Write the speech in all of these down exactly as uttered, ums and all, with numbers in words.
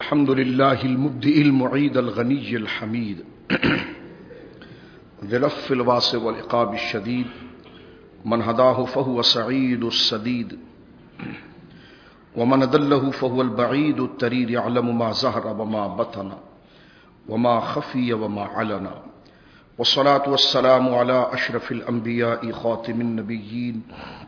الحمد لله المبدئ المعيد الغني الحميد ذي العفو الواسع والعقاب الشديد من هداه فهو سعيد السديد ومن أضله فهو البعيد التريد يعلم ما ظهر وما بطن وما خفي وما علن والصلاة والسلام على أشرف الأنبياء خاتم النبيين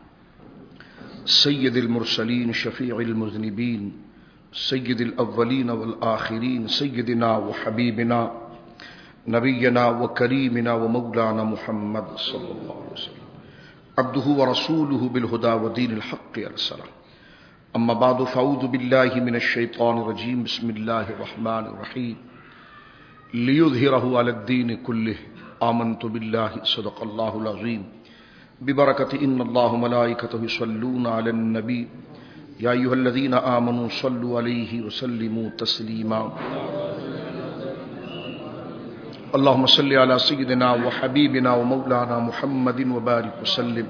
سيد المرسلين شفيع المذنبين سيد الأولين والآخرين سيدنا وحبيبنا نبينا وكريمنا ومولانا محمد صلى الله عليه وسلم عبده ورسوله بالهدى ودين الحق أرسله أما بعد فأعوذ بالله من الشيطان الرجيم بسم الله الرحمن الرحيم ليظهره على الدين كله آمنت بالله صدق الله العظيم ببركة إن الله ملائكته يصلون على النبي يا أيها الذين آمنوا صلوا عليه وسلموا تسليما اللهم صل على سيدنا وحبيبنا ومولانا محمد وبارك وسلم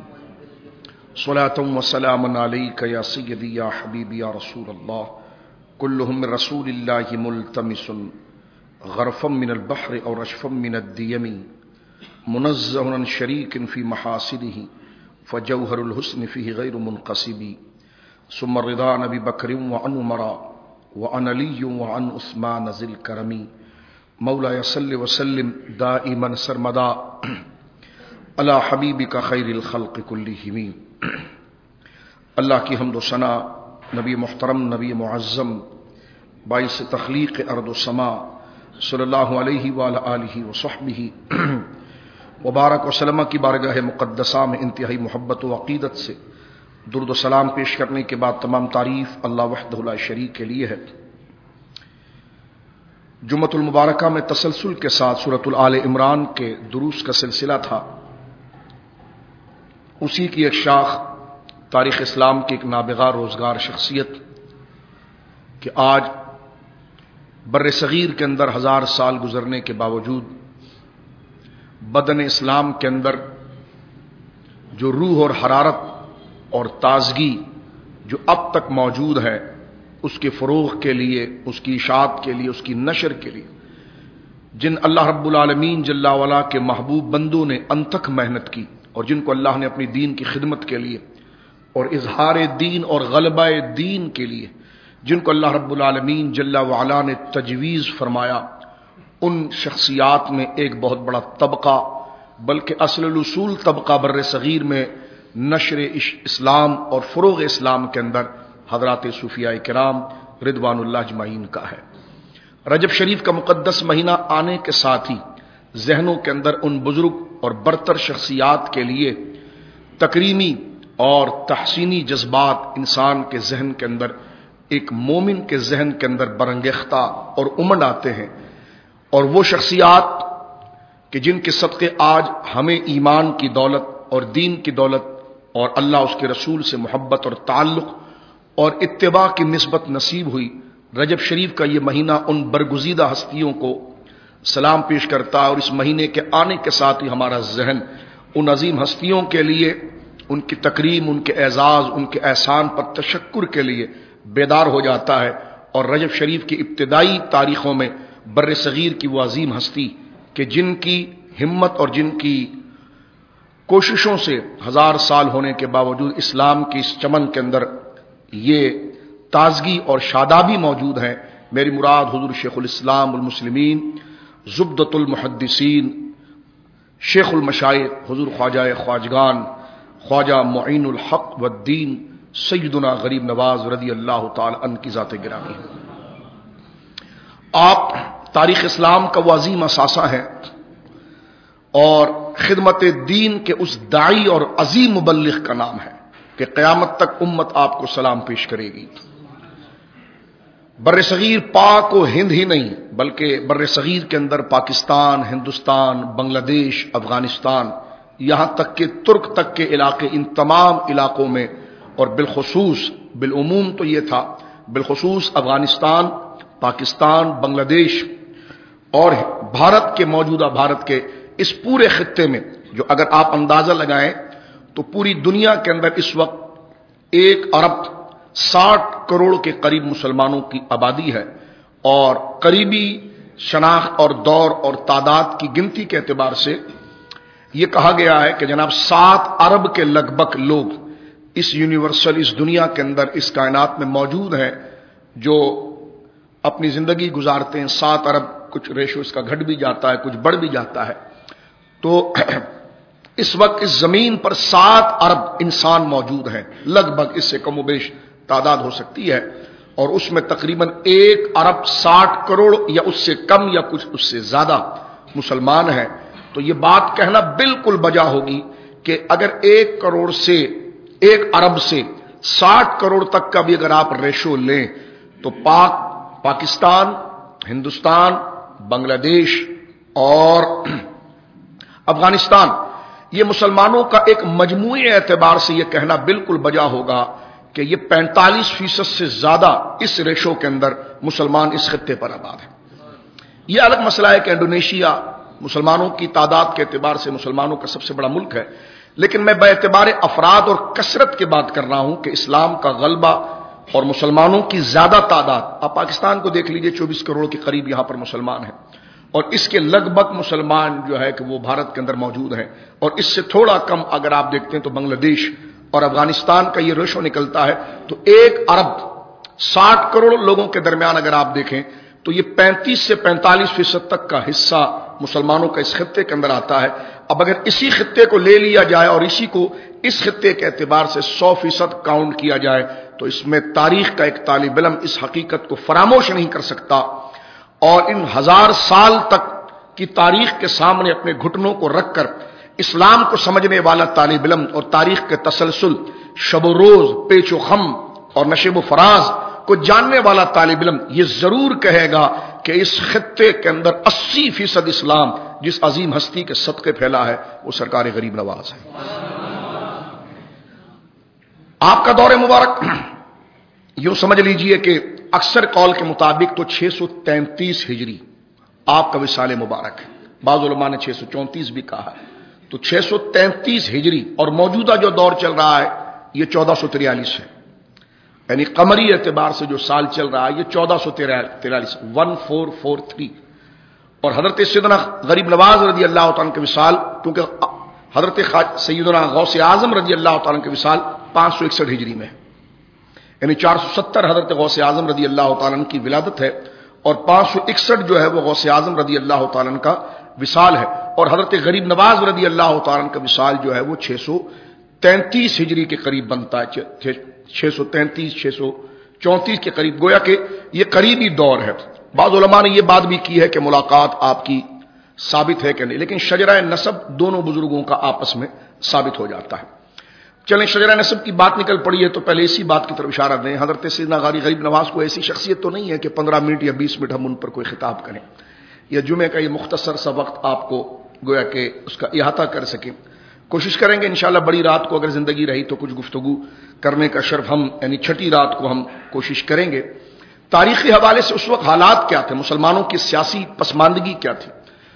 صلاة وسلاما عليك يا سيدي يا حبيبي يا رسول الله كلهم من رسول الله ملتمس غرفا من البحر أو رشفا من الديم منزه عن شريك في محاسنه فجوهر الحسن فيه غير منقسم ثم الرضا عن ابي بكر وعن عمر وعن علي وعن عثمان ذي الكرم مولاي صل وسلم دائما سرمدا على حبيبك خير الخلق كلهم. اللہ کی حمد و ثنا نبی محترم نبی معظم باعث تخلیق ارض و سما صلی اللہ علیہ وآلہ آلہ وصحبہ مبارک وسلم کی بارگاہ مقدسہ میں انتہائی محبت و عقیدت سے درود و سلام پیش کرنے کے بعد تمام تعریف اللہ وحدہ لا شریک کے لیے ہے. جمعۃ المبارکہ میں تسلسل کے ساتھ سورۃ آل عمران کے دروس کا سلسلہ تھا. اسی کی ایک شاخ تاریخ اسلام کی ایک نابغہ روزگار شخصیت کہ آج بر صغیر کے اندر ہزار سال گزرنے کے باوجود بدن اسلام کے اندر جو روح اور حرارت اور تازگی جو اب تک موجود ہے اس کے فروغ کے لیے، اس کی اشاعت کے لیے، اس کی نشر کے لیے جن اللہ رب العالمین جل وعلا کے محبوب بندوں نے انتھک محنت کی اور جن کو اللہ نے اپنی دین کی خدمت کے لیے اور اظہار دین اور غلبہ دین کے لیے جن کو اللہ رب العالمین جل وعلا نے تجویز فرمایا، ان شخصیات میں ایک بہت بڑا طبقہ بلکہ اصل الاصول طبقہ بر صغیر میں نشر اسلام اور فروغ اسلام کے اندر حضرات صوفیاء کرام رضوان اللہ اجمعین کا ہے. رجب شریف کا مقدس مہینہ آنے کے ساتھ ہی ذہنوں کے اندر ان بزرگ اور برتر شخصیات کے لیے تکریمی اور تحسینی جذبات انسان کے ذہن کے اندر، ایک مومن کے ذہن کے اندر برانگیختہ اور امنڈ آتے ہیں. اور وہ شخصیات کہ جن کے صدقے آج ہمیں ایمان کی دولت اور دین کی دولت اور اللہ اس کے رسول سے محبت اور تعلق اور اتباع کی نسبت نصیب ہوئی. رجب شریف کا یہ مہینہ ان برگزیدہ ہستیوں کو سلام پیش کرتا ہے اور اس مہینے کے آنے کے ساتھ ہی ہمارا ذہن ان عظیم ہستیوں کے لیے، ان کی تکریم، ان کے اعزاز، ان کے احسان پر تشکر کے لیے بیدار ہو جاتا ہے. اور رجب شریف کی ابتدائی تاریخوں میں بر صغیر کی وہ عظیم ہستی کہ جن کی ہمت اور جن کی کوششوں سے ہزار سال ہونے کے باوجود اسلام کی اس چمن کے اندر یہ تازگی اور شادابی موجود ہیں. میری مراد حضور شیخ الاسلام المسلمین زبدۃ المحدثین شیخ المشائخ حضور خواجہ خواجگان خواجہ معین الحق والدین سیدنا غریب نواز رضی اللہ تعالی عنہ کی ذات گرامی ہے. آپ تاریخ اسلام کا وہ عظیم اثاثہ ہیں اور خدمت دین کے اس داعی اور عظیم مبلغ کا نام ہے کہ قیامت تک امت آپ کو سلام پیش کرے گی. بر صغیر پاک و ہند ہی نہیں بلکہ بر صغیر کے اندر پاکستان، ہندوستان، بنگلہ دیش، افغانستان، یہاں تک کہ ترک تک کے علاقے، ان تمام علاقوں میں اور بالخصوص بالعموم تو یہ تھا، بالخصوص افغانستان، پاکستان، بنگلہ دیش اور بھارت کے موجودہ بھارت کے اس پورے خطے میں جو اگر آپ اندازہ لگائیں تو پوری دنیا کے اندر اس وقت ایک ارب ساٹھ کروڑ کے قریب مسلمانوں کی آبادی ہے، اور قریبی شناخت اور دور اور تعداد کی گنتی کے اعتبار سے یہ کہا گیا ہے کہ جناب سات ارب کے لگ بھگ لوگ اس یونیورسل، اس دنیا کے اندر، اس کائنات میں موجود ہیں جو اپنی زندگی گزارتے ہیں. سات ارب، کچھ ریشو اس کا گھٹ بھی جاتا ہے، کچھ بڑھ بھی جاتا ہے. تو اس وقت اس زمین پر سات ارب انسان موجود ہیں، لگ بھگ، اس سے کم و بیش تعداد ہو سکتی ہے، اور اس میں تقریباً ایک ارب ساٹھ کروڑ یا اس سے کم یا کچھ اس سے زیادہ مسلمان ہیں. تو یہ بات کہنا بالکل بجا ہوگی کہ اگر ایک کروڑ سے ایک ارب سے ساٹھ کروڑ تک کا بھی اگر آپ ریشو لیں تو پاک پاکستان، ہندوستان، بنگلہ دیش اور افغانستان، یہ مسلمانوں کا ایک مجموعی اعتبار سے یہ کہنا بالکل بجا ہوگا کہ یہ پینتالیس فیصد سے زیادہ اس ریشو کے اندر مسلمان اس خطے پر آباد ہیں. یہ الگ مسئلہ ہے کہ انڈونیشیا مسلمانوں کی تعداد کے اعتبار سے مسلمانوں کا سب سے بڑا ملک ہے، لیکن میں بے اعتبار افراد اور کثرت کی بات کر رہا ہوں کہ اسلام کا غلبہ اور مسلمانوں کی زیادہ تعداد، آپ پاکستان کو دیکھ لیجئے، چوبیس کروڑ کے قریب یہاں پر مسلمان ہیں، اور اس کے لگ بھگ مسلمان جو ہے کہ وہ بھارت کے اندر موجود ہیں، اور اس سے تھوڑا کم اگر آپ دیکھتے ہیں تو بنگلہ دیش اور افغانستان کا یہ ریشو نکلتا ہے. تو ایک ارب ساٹھ کروڑ لوگوں کے درمیان اگر آپ دیکھیں تو یہ پینتیس سے پینتالیس فیصد تک کا حصہ مسلمانوں کا اس خطے کے اندر آتا ہے. اب اگر اسی خطے کو لے لیا جائے اور اسی کو اس خطے کے اعتبار سے سو فیصد کاؤنٹ کیا جائے تو اس میں تاریخ کا ایک طالب علم اس حقیقت کو فراموش نہیں کر سکتا، اور ان ہزار سال تک کی تاریخ کے سامنے اپنے گھٹنوں کو رکھ کر اسلام کو سمجھنے والا طالب علم اور تاریخ کے تسلسل، شب و روز، پیچ و خم اور نشیب و فراز کو جاننے والا طالب علم یہ ضرور کہے گا کہ اس خطے کے اندر اسی فیصد اسلام جس عظیم ہستی کے صدقے پھیلا ہے وہ سرکار غریب نواز ہے. آپ کا دور مبارک یوں سمجھ لیجئے کہ اکثر قول کے مطابق تو چھ سو تینتیس ہجری آپ کا وصال مبارک ہے، بعض علماء نے چھ سو چونتیس بھی کہا ہے، تو چھ سو تینتیس ہجری، اور موجودہ جو دور چل رہا ہے یہ چودہ سو تریالیس ہے، یعنی قمری اعتبار سے جو سال چل رہا ہے یہ چودہ سو تریالیس ون فور فور تھری. اور حضرت سیدنا غریب نواز رضی اللہ تعالیٰ کے وصال، کیونکہ حضرت سیدنا غوث اعظم رضی اللہ تعالیٰ کے وصال پانچ سو اکسٹھ ہجری میں، یعنی چار سو ستر حضرت غوث اعظم رضی اللہ تعالیٰ کی ولادت ہے، اور پانچ سو اکسٹھ جو ہے وہ غوث اعظم رضی اللہ تعالیٰ کا وصال ہے، اور حضرت غریب نواز رضی اللہ تعالیٰ کا وصال جو ہے وہ چھ سو تینتیس ہجری کے قریب بنتا ہے، چھ سو تینتیس چھ سو چونتیس کے قریب، گویا کہ یہ قریبی دور ہے. بعض علماء نے یہ بات بھی کی ہے کہ ملاقات آپ کی ثابت ہے کہ نہیں، لیکن شجرہ نسب دونوں بزرگوں کا آپس میں ثابت ہو جاتا ہے. چلیں شجرہ نسب کی بات نکل پڑی ہے تو پہلے اسی بات کی طرف اشارہ دیں. حضرت سیدنا غاری غریب نواز کو ایسی شخصیت تو نہیں ہے کہ پندرہ منٹ یا بیس منٹ ہم ان پر کوئی خطاب کریں، یا جمعے کا یہ مختصر سا وقت آپ کو گویا کہ اس کا احاطہ کر سکیں. کوشش کریں گے انشاءاللہ بڑی رات کو اگر زندگی رہی تو کچھ گفتگو کرنے کا شرف ہم، یعنی چھٹی رات کو ہم کوشش کریں گے. تاریخی حوالے سے اس وقت حالات کیا تھے، مسلمانوں کی سیاسی پسماندگی کیا تھی،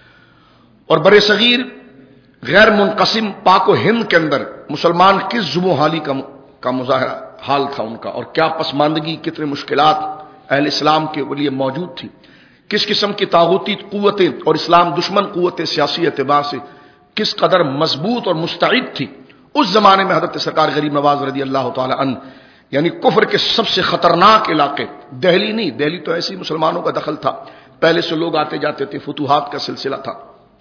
اور بر صغیر غیر منقسم پاک و ہند کے اندر مسلمان کس زبوں حالی کا کا مظاہرہ حال تھا ان کا، اور کیا پسماندگی، کتنے مشکلات اہل اسلام کے لیے موجود تھی، کس قسم کی طاغوتی قوتیں اور اسلام دشمن قوتیں سیاسی اعتبار سے کس قدر مضبوط اور مستعد تھی. اس زمانے میں حضرت سرکار غریب نواز رضی اللہ تعالی عنہ، یعنی کفر کے سب سے خطرناک علاقے، دہلی نہیں، دہلی تو ایسی مسلمانوں کا دخل تھا، پہلے سے لوگ آتے جاتے تھے، فتوحات کا سلسلہ تھا،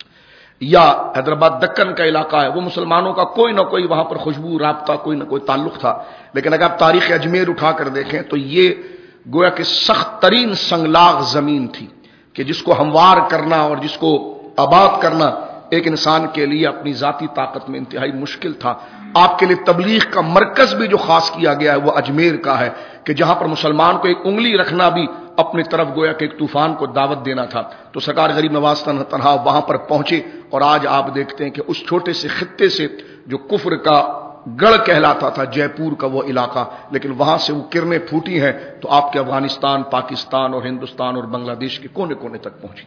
یا حیدرآباد دکن کا علاقہ ہے، وہ مسلمانوں کا کوئی نہ کوئی وہاں پر خوشبو، رابطہ، کوئی نہ کوئی تعلق تھا. لیکن اگر آپ تاریخ اجمیر اٹھا کر دیکھیں تو یہ گویا کہ سخت ترین سنگلاغ زمین تھی کہ جس کو ہموار کرنا اور جس کو آباد کرنا ایک انسان کے لیے اپنی ذاتی طاقت میں انتہائی مشکل تھا. آپ کے لیے تبلیغ کا مرکز بھی جو خاص کیا گیا ہے وہ اجمیر کا ہے کہ جہاں پر مسلمان کو ایک انگلی رکھنا بھی اپنی طرف گویا کہ ایک طوفان کو دعوت دینا تھا. تو سرکار غریب نواز تنہا وہاں پر پہنچے، اور آج آپ دیکھتے ہیں کہ اس چھوٹے سے خطے سے جو کفر کا گڑھ کہلاتا تھا جے پور کا وہ علاقہ، لیکن وہاں سے وہ کرنیں پھوٹی ہیں تو آپ کے افغانستان، پاکستان اور ہندوستان اور بنگلہ دیش کے کونے کونے تک پہنچی.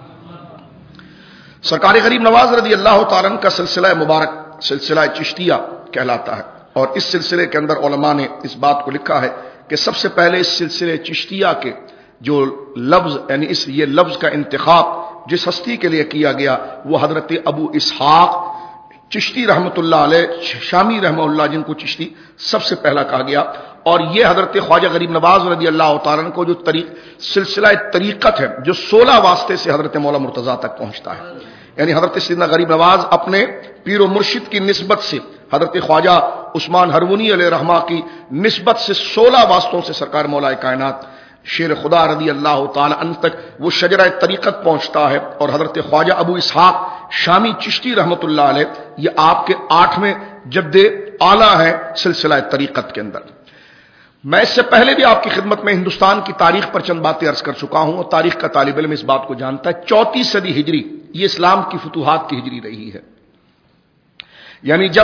سرکار غریب نواز رضی اللہ تعالیٰ عنہ کا سلسلہ مبارک سلسلہ چشتیہ کہلاتا ہے، اور اس سلسلے کے اندر علماء نے اس بات کو لکھا ہے کہ سب سے پہلے اس سلسلے چشتیہ کے جو لفظ یعنی اس یہ لفظ کا انتخاب جس ہستی کے لیے کیا گیا وہ حضرت ابو اسحاق چشتی رحمۃ اللہ علیہ شامی رحمہ اللہ، جن کو چشتی سب سے پہلا کہا گیا، اور یہ حضرت خواجہ غریب نواز رضی اللہ تعالیٰ عنہ کو جو طریق سلسلہ طریقت ہے جو سولہ واسطے سے حضرت مولا مرتضیٰ تک پہنچتا ہے، یعنی حضرت سیدنا غریب نواز اپنے پیر و مرشد کی نسبت سے حضرت خواجہ عثمان ہرونی علیہ رحمہ کی نسبت سے سولہ واسطوں سے سرکار مولا کائنات شیر خدا رضی اللہ تعالی عنہ تک وہ شجرہ طریقت پہنچتا ہے، اور حضرت خواجہ ابو اسحاق شامی چشتی رحمۃ اللہ علیہ یہ آپ کے آٹھویں جد اعلیٰ ہیں سلسلہ طریقت کے اندر۔ میں اس سے پہلے بھی آپ کی خدمت میں ہندوستان کی تاریخ پر چند باتیں عرض کر چکا ہوں، اور تاریخ کا طالب علم اس بات کو جانتا ہے، چوتھی صدی ہجری یہ اسلام کی فتوحات کی ہجری رہی ہے، یعنی جب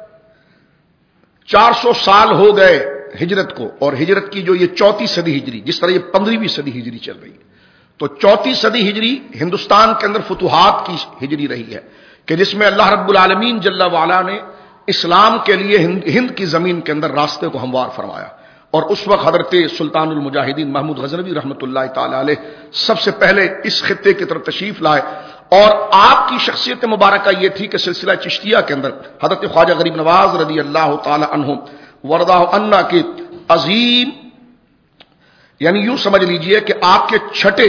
چار سو سال ہو گئے ہجرت کو، اور ہجرت کی جو یہ چوتھی صدی ہجری جس طرح یہ پندرہویں صدی ہجری چل رہی ہے، تو چوتھی صدی ہجری ہندوستان کے اندر فتوحات کی ہجری رہی ہے کہ جس میں اللہ رب العالمین جل وعلا نے اسلام کے لیے ہند کی زمین کے اندر راستے کو ہموار فرمایا، اور اس وقت حضرت سلطان المجاہدین محمود غزنوی رحمۃ اللہ تعالی علیہ سب سے پہلے اس خطے کی طرف تشریف لائے، اور آپ کی شخصیت مبارکہ یہ تھی کہ سلسلہ چشتیہ کے اندر حضرت خواجہ غریب نواز رضی اللہ تعالی عنہ وردہ عنہ کے عظیم، یعنی یوں سمجھ لیجئے کہ آپ کے چھٹے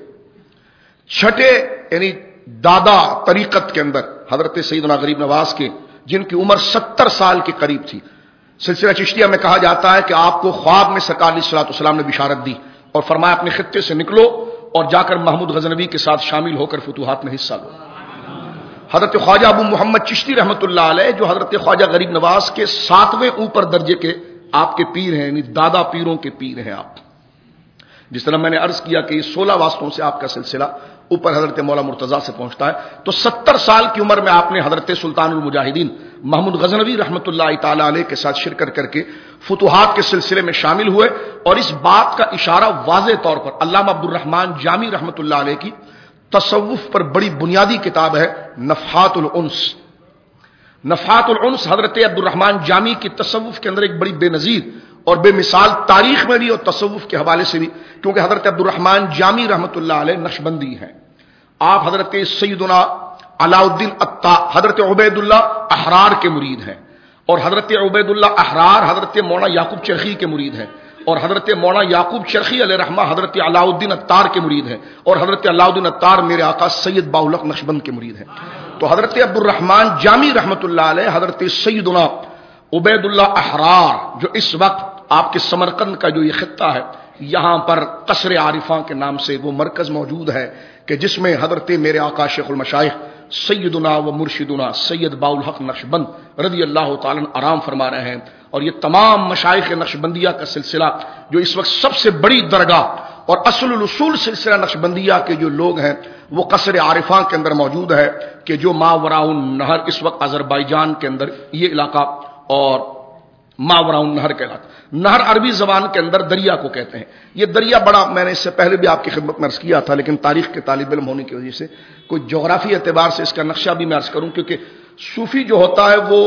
چھٹے یعنی دادا طریقت کے اندر حضرت سیدنا غریب نواز کے، جن کی عمر ستر سال کے قریب تھی، سلسلہ چشتیہ میں کہا جاتا ہے کہ آپ کو خواب میں سرکار علیہ الصلوۃ والسلام نے بشارت دی اور فرمایا اپنے خطے سے نکلو اور جا کر محمود غزنوی کے ساتھ شامل ہو کر فتوحات میں حصہ لو۔ حضرت خواجہ ابو محمد چشتی رحمۃ اللہ علیہ جو حضرت خواجہ غریب نواز کے ساتویں اوپر درجے کے آپ کے پیر ہیں، یعنی دادا پیروں کے پیر ہیں آپ، جس طرح میں نے عرض کیا کہ یہ سولہ واسطوں سے آپ کا سلسلہ اوپر حضرت مولا مرتضیٰ سے پہنچتا ہے، تو ستر سال کی عمر میں آپ نے حضرت سلطان المجاہدین محمود غزنوی رحمۃ اللہ تعالی علیہ کے ساتھ شرکت کر کے فتوحات کے سلسلے میں شامل ہوئے، اور اس بات کا اشارہ واضح طور پر علامہ عبد الرحمن جامی رحمۃ اللہ علیہ کی تصوف پر بڑی بنیادی کتاب ہے نفحات الانس۔ نفحات الانس حضرت عبد الرحمن جامی کی تصوف کے اندر ایک بڑی بے نظیر اور بے مثال تاریخ میں بھی اور تصوف کے حوالے سے بھی، کیونکہ حضرت عبد الرحمن جامی رحمۃ اللہ علیہ نقشبندی ہیں، آپ حضرت سیدنا علاء الدین حضرت عبید اللہ احرار کے مرید ہیں، اور حضرت عبید اللہ احرار حضرت مولانا یعقوب چرخی کے مرید ہیں، اور حضرت مولانا یعقوب چرخی علیہ رحمہ حضرت علاء الدین اتار کے مرید ہیں، اور حضرت علاء الدین اتار میرے آقا سید باؤلق نقشبند کے مرید ہیں۔ تو حضرت عبد الرحمن جامی رحمۃ اللہ علیہ حضرت سیدنا عبید اللہ احرار جو اس وقت آپ کے سمرقند کا جو یہ خطہ ہے، یہاں پر قصر عارفاں کے نام سے وہ مرکز موجود ہے کہ جس میں حضرت میرے آقا شیخ المشائخ سیدنا و مرشدنا سید باؤلحق نقشبند رضی اللہ تعالیٰ آرام فرما رہے ہیں، اور یہ تمام مشائخ نقشبندیہ کا سلسلہ جو اس وقت سب سے بڑی درگاہ اور اصل الاصول سلسلہ نقشبندیہ کے جو لوگ ہیں وہ قصر عارفاں کے اندر موجود ہے کہ جو ماوراء النہر اس وقت آذربائیجان کے اندر یہ علاقہ، اور ماوراء النہر کا علاقہ، نہر عربی زبان کے اندر دریا کو کہتے ہیں۔ یہ دریا بڑا، میں نے اس سے پہلے بھی آپ کی خدمت میں عرض کیا تھا، لیکن تاریخ کے طالب علم ہونے کی وجہ سے کوئی جغرافی اعتبار سے اس کا نقشہ بھی میں عرض کروں، کیونکہ صوفی جو ہوتا ہے وہ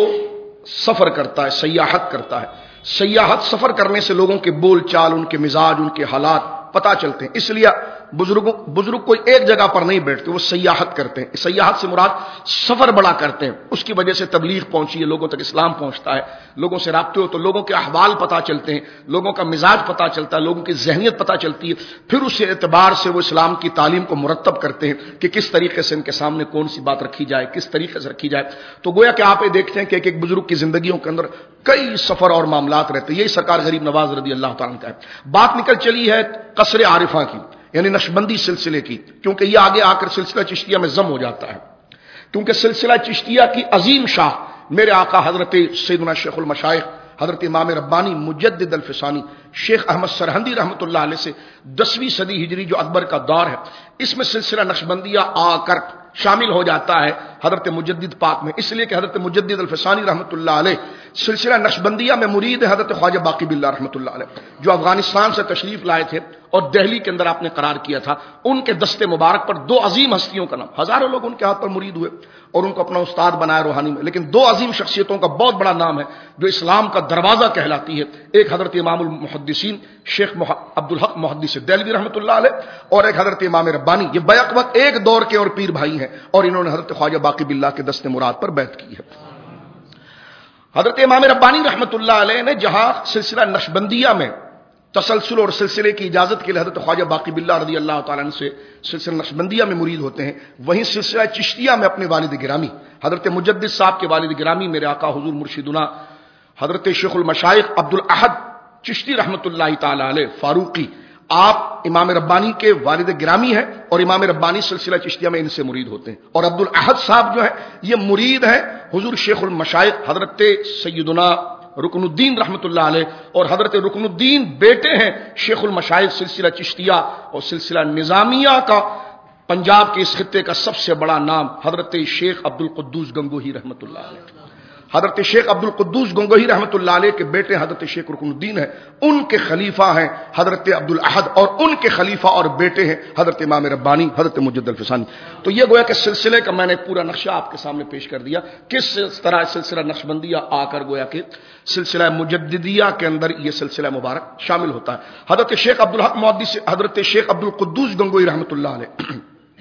سفر کرتا ہے، سیاحت کرتا ہے، سیاحت سفر کرنے سے لوگوں کے بول چال، ان کے مزاج، ان کے حالات پتہ چلتے ہیں، اس لیے بزرگوں بزرگ کوئی ایک جگہ پر نہیں بیٹھتے، وہ سیاحت کرتے ہیں۔ سیاحت سے مراد سفر بڑا کرتے ہیں، اس کی وجہ سے تبلیغ پہنچی ہے، لوگوں تک اسلام پہنچتا ہے، لوگوں سے رابطے ہو تو لوگوں کے احوال پتہ چلتے ہیں، لوگوں کا مزاج پتہ چلتا ہے، لوگوں کی ذہنیت پتہ چلتی ہے، پھر اس اعتبار سے وہ اسلام کی تعلیم کو مرتب کرتے ہیں کہ کس طریقے سے ان کے سامنے کون سی بات رکھی جائے، کس طریقے سے رکھی جائے۔ تو گویا کہ آپ یہ دیکھتے ہیں کہ ایک ایک بزرگ کی زندگیوں کے اندر کئی سفر اور معاملات رہتے ہیں، یہی سرکار غریب نواز رضی اللہ تعالیٰ کا ہے۔ بات نکل چلی ہے قصر عارفہ کی، یعنی نقشبندی سلسلے کی، کیونکہ یہ آگے آ کر سلسلہ چشتیہ میں ضم ہو جاتا ہے، کیونکہ سلسلہ چشتیہ کی عظیم شاہ میرے آقا حضرت سیدنا شیخ المشائخ حضرت امام ربانی مجدد الفسانی شیخ احمد سرہندی رحمۃ اللہ علیہ سے دسویں صدی ہجری جو اکبر کا دور ہے، اس میں سلسلہ نقشبندیہ آ کر شامل ہو جاتا ہے حضرت مجدد پاک میں، اس لیے کہ حضرت مجدد الفسانی رحمۃ اللہ علیہ سلسلہ نقشبندیہ میں مرید حضرت خواجہ باقی باللہ رحمۃ اللہ علیہ، جو افغانستان سے تشریف لائے تھے اور دہلی کے اندر آپ نے قرار کیا تھا. ان کے دستے مبارک پر دو عظیم ہستیوں کا نام، ہزاروں لوگ ان کے ہاتھ پر مرید ہوئے اور ان کو اپنا استاد بنایا روحانی میں، لیکن دو عظیم شخصیتوں کا بہت بڑا نام ہے جو اسلام کا دروازہ کہلاتی ہے. ایک حضرت امام المحدثین شیخ عبدالحق محدث دہلوی رحمۃ اللہ علیہ، اور ایک حضرت امام ربانی. یہ بیک وقت ایک دور کے اور پیر بھائی ہیں، اور انہوں نے حضرت خواجہ باقی باللہ کے دست مراد پر بیعت کی ہے. حضرت امام ربانی رحمۃ اللہ علیہ نے جہاں سلسلہ نقشبندیہ میں تسلسل اور سلسلے کی اجازت کے لیے حضرت خواجہ باقی باللہ رضی اللہ تعالیٰ عنہ سے سلسلہ نقشبندیہ میں مرید ہوتے ہیں، وہیں سلسلہ چشتیہ میں اپنے والد گرامی حضرت مجدد صاحب کے والد گرامی میرے آقا حضور مرشدنا حضرت شیخ المشائخ عبد الاحد چشتی رحمۃ اللہ تعالی علیہ فاروقی، آپ امام ربانی کے والد گرامی ہیں اور امام ربانی سلسلہ چشتیہ میں ان سے مرید ہوتے ہیں. اور عبد الاحد صاحب جو ہے یہ مرید ہیں حضور شیخ المشائخ حضرت سیدنا رکن الدین رحمۃ اللہ علیہ، اور حضرت رکن الدین بیٹے ہیں شیخ المشائخ سلسلہ چشتیہ اور سلسلہ نظامیہ کا پنجاب کے اس خطے کا سب سے بڑا نام حضرت شیخ عبد القدوس گنگوہی رحمۃ اللہ علیہ. حضرت شیخ عبد القدوس گنگوہی رحمۃ اللہ علیہ کے بیٹے حضرت شیخ رکن الدین ہیں، ان کے خلیفہ ہیں حضرت عبد الاحد، اور ان کے خلیفہ اور بیٹے ہیں حضرت امام ربانی حضرت مجدد الفسانی. تو یہ گویا کہ سلسلے کا میں نے پورا نقشہ آپ کے سامنے پیش کر دیا، کس طرح سلسلہ نقشبندیہ آ کر گویا کہ سلسلہ مجددیہ کے اندر یہ سلسلہ مبارک شامل ہوتا ہے. حضرت شیخ عبد الحق محدث حضرت شیخ عبد القدوس گنگوہی رحمۃ اللہ علیہ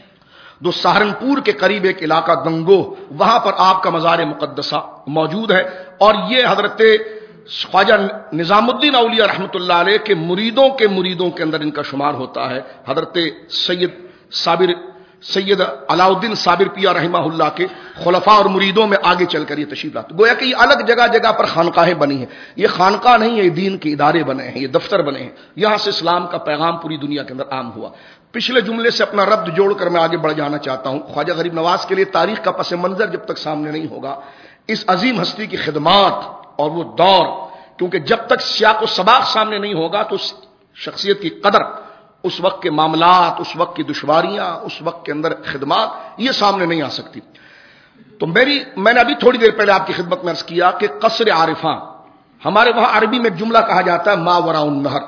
دو سہارنپور کے قریب ایک علاقہ گنگو، وہاں پر آپ کا مزار مقدسہ موجود ہے، اور یہ حضرت خواجہ نظام الدین اولیاء رحمۃ اللہ علیہ کے مریدوں کے مریدوں کے اندر ان کا شمار ہوتا ہے. حضرت سید صابر سید علاء الدین صابر پیا رحمہ اللہ کے خلفاء اور مریدوں میں آگے چل کر یہ تشریف لاتے. گویا کہ یہ الگ جگہ جگہ پر خانقاہیں بنی ہیں، یہ خانقاہ نہیں ہے، یہ دین کے ادارے بنے ہیں، یہ دفتر بنے ہیں، یہاں سے اسلام کا پیغام پوری دنیا کے اندر عام ہوا. پچھلے جملے سے اپنا ربط جوڑ کر میں آگے بڑھ جانا چاہتا ہوں. خواجہ غریب نواز کے لیے تاریخ کا پس منظر جب تک سامنے نہیں ہوگا، اس عظیم ہستی کی خدمات اور وہ دور، کیونکہ جب تک سیاق و سباق سامنے نہیں ہوگا تو شخصیت کی قدر، اس وقت کے معاملات، اس وقت کی دشواریاں، اس وقت کے اندر خدمات یہ سامنے نہیں آ سکتی. تو میری میں نے ابھی تھوڑی دیر پہلے آپ کی خدمت میں عرض کیا کہ قصر عارفاں، ہمارے وہاں عربی میں ایک جملہ کہا جاتا ہے ما وراء النہر،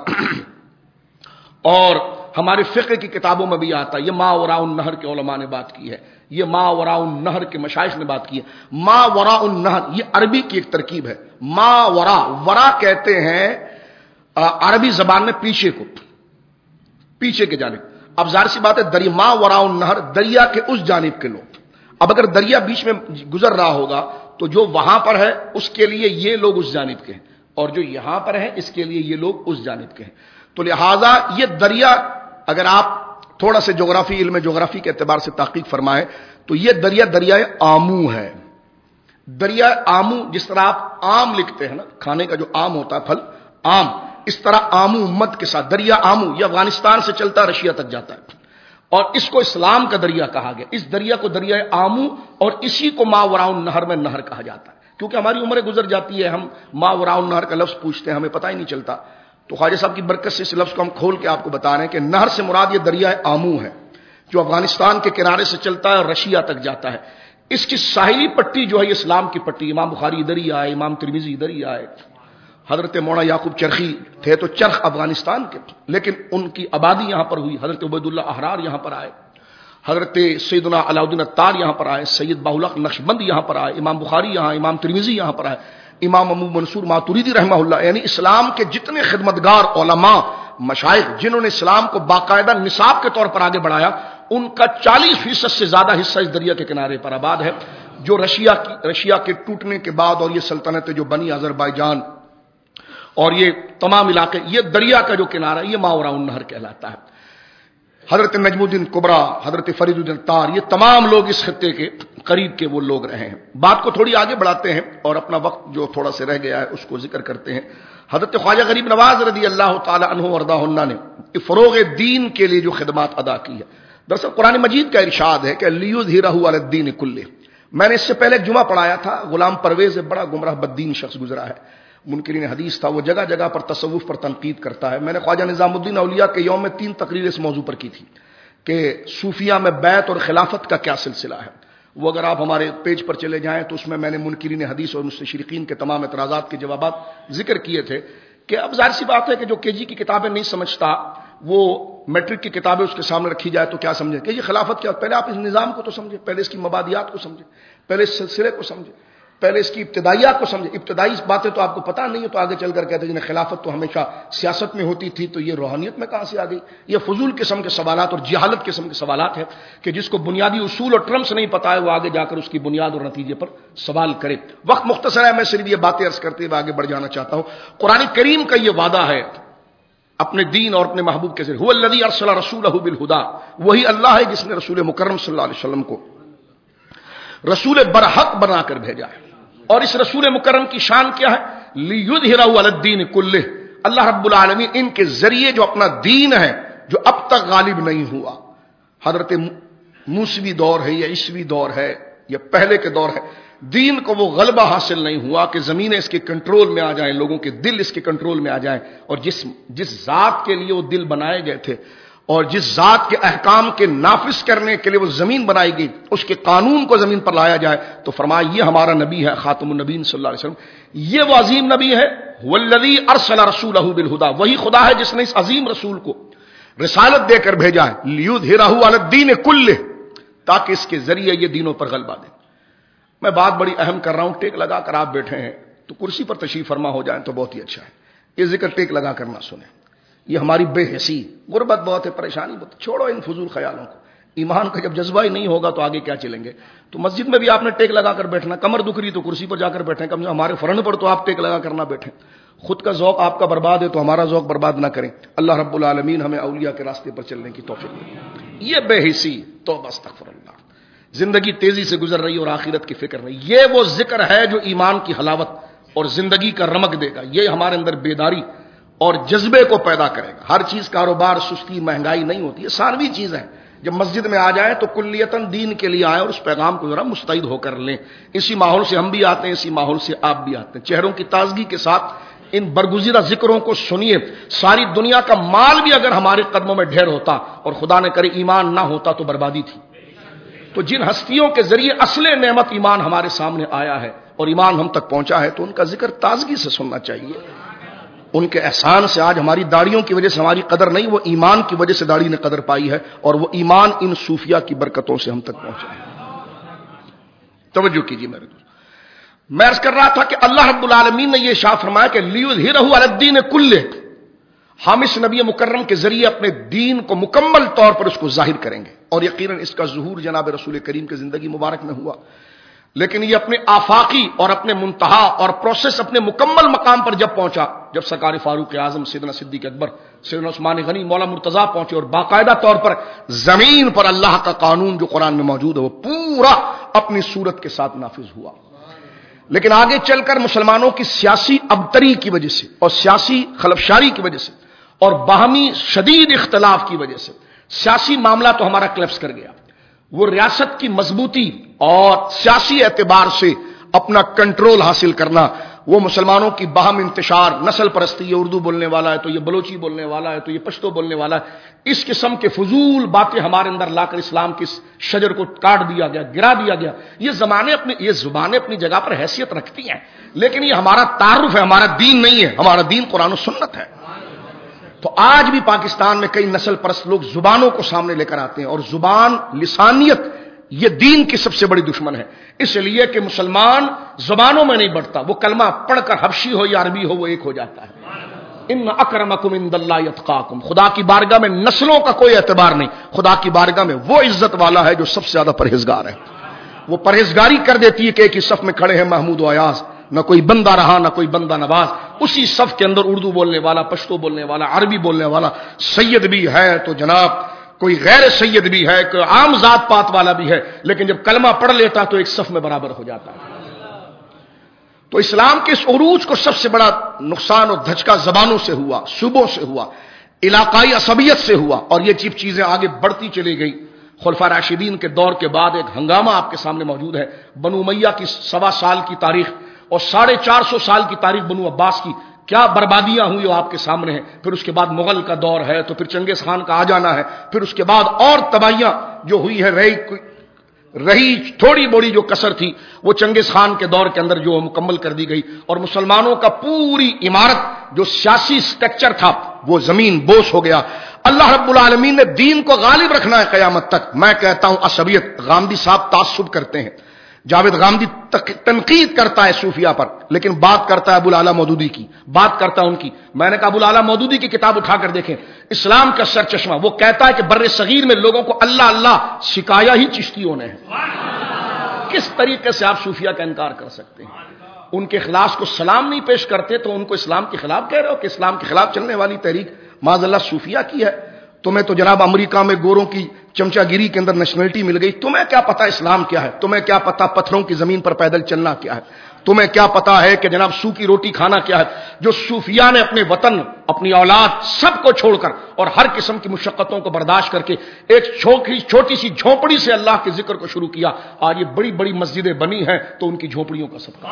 اور ہمارے فقہ کی کتابوں میں بھی آتا ہے، یہ ما وراء النہر کے علماء نے بات کی ہے، یہ ما وراء النہر کے مشائخ نے بات کی ہے. ما وراء النہر یہ عربی کی ایک ترکیب ہے. ما وراء، ورا کہتے ہیں عربی زبان میں پیچھے کو، پیچھے کے جانب. اب ظاہر سی بات ہے دریا ما وراء النہر دریا کے اس جانب کے لوگ. اب اگر دریا بیچ میں گزر رہا ہوگا تو جو وہاں پر ہے اس کے لیے یہ لوگ اس جانب کے ہیں، اور جو یہاں پر ہے اس کے لیے یہ لوگ اس جانب کے ہیں. تو لہذا یہ دریا، اگر آپ تھوڑا سے جغرافی علم جغرافی کے اعتبار سے تحقیق فرمائیں تو یہ دریا دریائے آمو ہے. دریا آمو، جس طرح آپ آم لکھتے ہیں نا، کھانے کا جو آم ہوتا ہے پھل آم، اس طرح آمو مد کے ساتھ دریا آمو، یہ افغانستان سے چلتا ہے رشیا تک جاتا ہے، اور اس کو اسلام کا دریا کہا گیا. اس دریا کو دریائے آمو، اور اسی کو ما وراء النہر میں نہر کہا جاتا ہے. کیونکہ ہماری عمریں گزر جاتی ہے، ہم ما وراء النہر کا لفظ پوچھتے ہیں، ہمیں پتہ ہی نہیں چلتا. تو خواجہ صاحب کی برکت سے اس لفظ کو ہم کھول کے آپ کو بتا رہے ہیں کہ نہر سے مراد یہ دریائے آمو ہے جو افغانستان کے کنارے سے چلتا ہے اور رشیا تک جاتا ہے. اس کی ساحلی پٹی جو ہے یہ اسلام کی پٹی. امام بخاری ادھر ہی آئے، امام ترمذی ادھر ہی آئے، حضرت مولانا یعقوب چرخی تھے تو چرخ افغانستان کے، لیکن ان کی آبادی یہاں پر ہوئی. حضرت عبید اللہ احرار یہاں پر آئے، حضرت سیدنا علاؤدین اتار یہاں پر آئے، سید باہلق نقشبند یہاں پر آئے، امام بخاری یہاں، امام ترمذی یہاں پر آئے، امام ابو منصور ماتوریدی رحمہ اللہ. یعنی اسلام کے جتنے خدمتگار علماء مشائخ جنہوں نے اسلام کو باقاعدہ نصاب کے طور پر آگے بڑھایا، ان کا چالیس فیصد سے زیادہ حصہ اس دریا کے کنارے پر آباد ہے. جو رشیا کی رشیا کے ٹوٹنے کے بعد اور یہ سلطنتیں جو بنی آذربائیجان اور یہ تمام علاقے، یہ دریا کا جو کنارہ ہے یہ ما وراء النہر کہلاتا ہے. حضرت نجم الدین کبریٰ، حضرت فرید الدین تار، یہ تمام لوگ اس خطے کے قریب کے وہ لوگ رہے ہیں. بات کو تھوڑی آگے بڑھاتے ہیں اور اپنا وقت جو تھوڑا سے رہ گیا ہے اس کو ذکر کرتے ہیں. حضرت خواجہ غریب نواز رضی اللہ تعالی عنہ وارضاہ عنہ نے فروغ دین کے لیے جو خدمات ادا کی ہے، دراصل قرآن مجید کا ارشاد ہے کہ لیظہرہ علی الدین کلہ. میں نے اس سے پہلے ایک جمعہ پڑھایا تھا، غلام پرویز بڑا گمراہ بددین شخص گزرا ہے، منکرین حدیث تھا، وہ جگہ جگہ پر تصوف پر تنقید کرتا ہے. میں نے خواجہ نظام الدین اولیاء کے یوم میں تین تقریر اس موضوع پر کی تھی کہ صوفیہ میں بیعت اور خلافت کا کیا سلسلہ ہے. وہ اگر آپ ہمارے پیج پر چلے جائیں تو اس میں میں نے منکرین حدیث اور مستشرقین کے تمام اعتراضات کے جوابات ذکر کیے تھے کہ اب ظاہر سی بات ہے کہ جو کے جی کی کتابیں نہیں سمجھتا وہ میٹرک کی کتابیں اس کے سامنے رکھی جائے تو کیا سمجھے کہ یہ خلافت کیا؟ پہلے آپ اس نظام کو تو سمجھے، پہلے اس کی مبادیات کو سمجھے، پہلے اس سلسلے کو سمجھے، پہلے اس کی ابتدائیات کو سمجھے. ابتدائی باتیں تو آپ کو پتہ نہیں ہے تو آگے چل کر کہتے ہیں خلافت تو ہمیشہ سیاست میں ہوتی تھی، تو یہ روحانیت میں کہاں سے آ گئی؟ یہ فضول قسم کے سوالات اور جہالت قسم کے سوالات ہیں کہ جس کو بنیادی اصول اور ٹرمس نہیں پتہ ہے وہ آگے جا کر اس کی بنیاد اور نتیجے پر سوال کرے. وقت مختصر ہے، میں صرف یہ باتیں عرض کرتے ہوئے آگے بڑھ جانا چاہتا ہوں. قرآن کریم کا یہ وعدہ ہے اپنے دین اور اپنے محبوب کے ذریعے، هو الذی ارسل رسولہ بالہدی، وہی اللہ ہے جس نے رسول مکرم صلی اللہ علیہ وسلم کو رسول برحق بنا کر بھیجا ہے. اور اس رسول مکرم کی شان کیا ہے؟ لیظہرہ علی الدین کلہ، اللہ رب العالمین ان کے ذریعے جو اپنا دین ہے جو اب تک غالب نہیں ہوا، حضرت موسوی دور ہے یا عیسوی دور ہے یا پہلے کے دور ہے، دین کو وہ غلبہ حاصل نہیں ہوا کہ زمینیں اس کے کنٹرول میں آ جائیں، لوگوں کے دل اس کے کنٹرول میں آ جائیں. اور جس جس ذات کے لیے وہ دل بنائے گئے تھے اور جس ذات کے احکام کے نافذ کرنے کے لیے وہ زمین بنائی گئی، اس کے قانون کو زمین پر لایا جائے، تو فرمایا یہ ہمارا نبی ہے خاتم النبیین صلی اللہ علیہ وسلم. یہ وہ عظیم نبی ہے، والذی ارسل رسولہ بالہدی، وہی خدا ہے جس نے اس عظیم رسول کو رسالت دے کر بھیجا ہے، لیظہرہ علی الدین کلہ، تاکہ اس کے ذریعے یہ دینوں پر غلبہ دے. میں بات بڑی اہم کر رہا ہوں، ٹیک لگا کر آپ بیٹھے ہیں تو کرسی پر تشریف فرما ہو جائیں تو بہت ہی اچھا ہے. یہ ذکر ٹیک لگا کر نہ سنیں، یہ ہماری بے حسی، غربت بہت ہے، پریشانی بہت، چھوڑو ان فضول خیالوں کو. ایمان کا جب جذبہ ہی نہیں ہوگا تو آگے کیا چلیں گے؟ تو مسجد میں بھی آپ نے ٹیک لگا کر بیٹھنا، کمر دکھ رہی تو کرسی پر جا کر بیٹھیں، کم سے کم ہمارے فرن پر تو آپ ٹیک لگا کر نہ بیٹھیں. خود کا ذوق آپ کا برباد ہے تو ہمارا ذوق برباد نہ کریں. اللہ رب العالمین ہمیں اولیاء کے راستے پر چلنے کی توفیق دے. یہ بے حسی، توبہ استغفر اللہ، زندگی تیزی سے گزر رہی اور آخرت کی فکر نہیں. یہ وہ ذکر ہے جو ایمان کی حلاوت اور زندگی کا رمق دے گا. یہ ہمارے اندر بیداری اور جذبے کو پیدا کرے گا. ہر چیز کاروبار، سستی، مہنگائی نہیں ہوتی، یہ ثانوی چیز ہے. جب مسجد میں آ جائیں تو کلیتاً دین کے لیے آئیں اور اس پیغام کو ذرا مستعد ہو کر لیں. اسی ماحول سے ہم بھی آتے ہیں، اسی ماحول سے آپ بھی آتے ہیں. چہروں کی تازگی کے ساتھ ان برگزیدہ ذکروں کو سنیے. ساری دنیا کا مال بھی اگر ہمارے قدموں میں ڈھیر ہوتا اور خدا نے کرے ایمان نہ ہوتا تو بربادی تھی. تو جن ہستیوں کے ذریعے اصل نعمت ایمان ہمارے سامنے آیا ہے اور ایمان ہم تک پہنچا ہے تو ان کا ذکر تازگی سے سننا چاہیے. ان کے احسان سے آج ہماری داڑھیوں کی وجہ سے ہماری قدر نہیں، وہ ایمان کی وجہ سے داڑھی نے قدر پائی ہے، اور وہ ایمان ان صوفیہ کی برکتوں سے ہم تک پہنچا ہے. توجہ کیجیے میرے دوست، میں عرض کر رہا تھا کہ اللہ رب العالمین نے یہ ارشاد فرمایا کہ لیظہرہ علی الدین کلہ، ہم اس نبی مکرم کے ذریعے اپنے دین کو مکمل طور پر اس کو ظاہر کریں گے. اور یقیناً اس کا ظہور جناب رسول کریم کی زندگی مبارک میں ہوا، لیکن یہ اپنے آفاقی اور اپنے منتہا اور پروسیس اپنے مکمل مقام پر جب پہنچا، جب سرکار فاروق اعظم سیدنا صدیق اکبر، سیدنا عثمان غنی، مولا مرتضیٰ پہنچے اور باقاعدہ طور پر زمین پر اللہ کا قانون جو قرآن میں موجود ہے وہ پورا اپنی صورت کے ساتھ نافذ ہوا. لیکن آگے چل کر مسلمانوں کی سیاسی ابتری کی وجہ سے اور سیاسی خلفشاری کی وجہ سے اور باہمی شدید اختلاف کی وجہ سے سیاسی معاملہ تو ہمارا کلیپس کر گیا. وہ ریاست کی مضبوطی اور سیاسی اعتبار سے اپنا کنٹرول حاصل کرنا، وہ مسلمانوں کی باہم انتشار، نسل پرستی، یہ اردو بولنے والا ہے تو یہ بلوچی بولنے والا ہے تو یہ پشتو بولنے والا ہے، اس قسم کے فضول باتیں ہمارے اندر لا کر اسلام کی شجر کو کاٹ دیا گیا، گرا دیا گیا. یہ زمانے اپنی یہ زبانیں اپنی جگہ پر حیثیت رکھتی ہیں، لیکن یہ ہمارا تعارف ہے، ہمارا دین نہیں ہے. ہمارا دین قرآن و سنت ہے. تو آج بھی پاکستان میں کئی نسل پرست لوگ زبانوں کو سامنے لے کر آتے ہیں، اور زبان، لسانیت، یہ دین کی سب سے بڑی دشمن ہے. اس لیے کہ مسلمان زبانوں میں نہیں بڑھتا، وہ کلمہ پڑھ کر حبشی ہو یا عربی ہو وہ ایک ہو جاتا ہے. ان اکرمکم عند اللہ اتقاکم، خدا کی بارگاہ میں نسلوں کا کوئی اعتبار نہیں، خدا کی بارگاہ میں وہ عزت والا ہے جو سب سے زیادہ پرہیزگار ہے. وہ پرہیزگاری کر دیتی ہے کہ ایک ہی صف میں کھڑے ہیں محمود و ایاز، نہ کوئی بندہ رہا نہ کوئی بندہ نواز، اسی صف کے اندر اردو بولنے والا، پشتو بولنے والا، عربی بولنے والا، سید بھی ہے تو جناب کوئی غیر سید بھی ہے، کوئی عام ذات پات والا بھی ہے، لیکن جب کلمہ پڑھ لیتا تو ایک صف میں برابر ہو جاتا ہے. تو اسلام کے اس عروج کو سب سے بڑا نقصان اور دھچکا زبانوں سے ہوا، صوبوں سے ہوا، علاقائی عصبیت سے ہوا، اور یہ چیز چیزیں آگے بڑھتی چلی گئی. خلفاء راشدین کے دور کے بعد ایک ہنگامہ آپ کے سامنے موجود ہے. بنو امیہ کی سوا سال کی تاریخ اور ساڑھے چار سو سال کی تاریخ بنو عباس کی، کیا بربادیاں ہوئی وہ آپ کے سامنے ہیں. پھر اس کے بعد مغل کا دور ہے، تو پھر چنگیز خان کا آ جانا ہے، پھر اس کے بعد اور تباہیاں جو ہوئی ہے، رہی رہی تھوڑی بڑی جو کسر تھی وہ چنگیز خان کے دور کے اندر جو مکمل کر دی گئی، اور مسلمانوں کا پوری عمارت جو سیاسی سٹرکچر تھا وہ زمین بوس ہو گیا۔ اللہ رب العالمین نے دین کو غالب رکھنا ہے قیامت تک۔ میں کہتا ہوں عصبیت، غامدی صاحب تعصب کرتے ہیں، جاوید غامدی تنقید کرتا ہے صوفیہ پر، لیکن بات کرتا ہے ابو الاعلی مودودی کی، بات کرتا ہے ان کی۔ میں نے کہا ابو الاعلی مودودی کی کتاب اٹھا کر دیکھیں، اسلام کا سر چشمہ، وہ کہتا ہے کہ بر صغیر میں لوگوں کو اللہ اللہ سکھایا ہی چشتیوں نے ہے۔ کس طریقے سے آپ صوفیہ کا انکار کر سکتے ہیں؟ ان کے خلاف کو سلام نہیں پیش کرتے تو ان کو اسلام کے خلاف کہہ رہے ہو کہ اسلام کے خلاف چلنے والی تحریک معاذ اللہ صوفیہ کی ہے۔ تمہیں تو جناب امریکہ میں گوروں کی چمچا گیری کے اندر نیشنلٹی مل گئی، تمہیں کیا پتا اسلام کیا ہے؟ تمہیں کیا پتا پتھروں کی زمین پر پیدل چلنا کیا ہے؟ تمہیں کیا پتا ہے کہ جناب سوکھی روٹی کھانا کیا ہے؟ جو صوفیہ نے اپنے وطن، اپنی اولاد سب کو چھوڑ کر اور ہر قسم کی مشقتوں کو برداشت کر کے ایک چھوٹی چھوٹی سی جھونپڑی سے اللہ کے ذکر کو شروع کیا، آج یہ بڑی بڑی مسجدیں بنی ہیں تو ان کی جھونپڑیوں کا صدقہ۔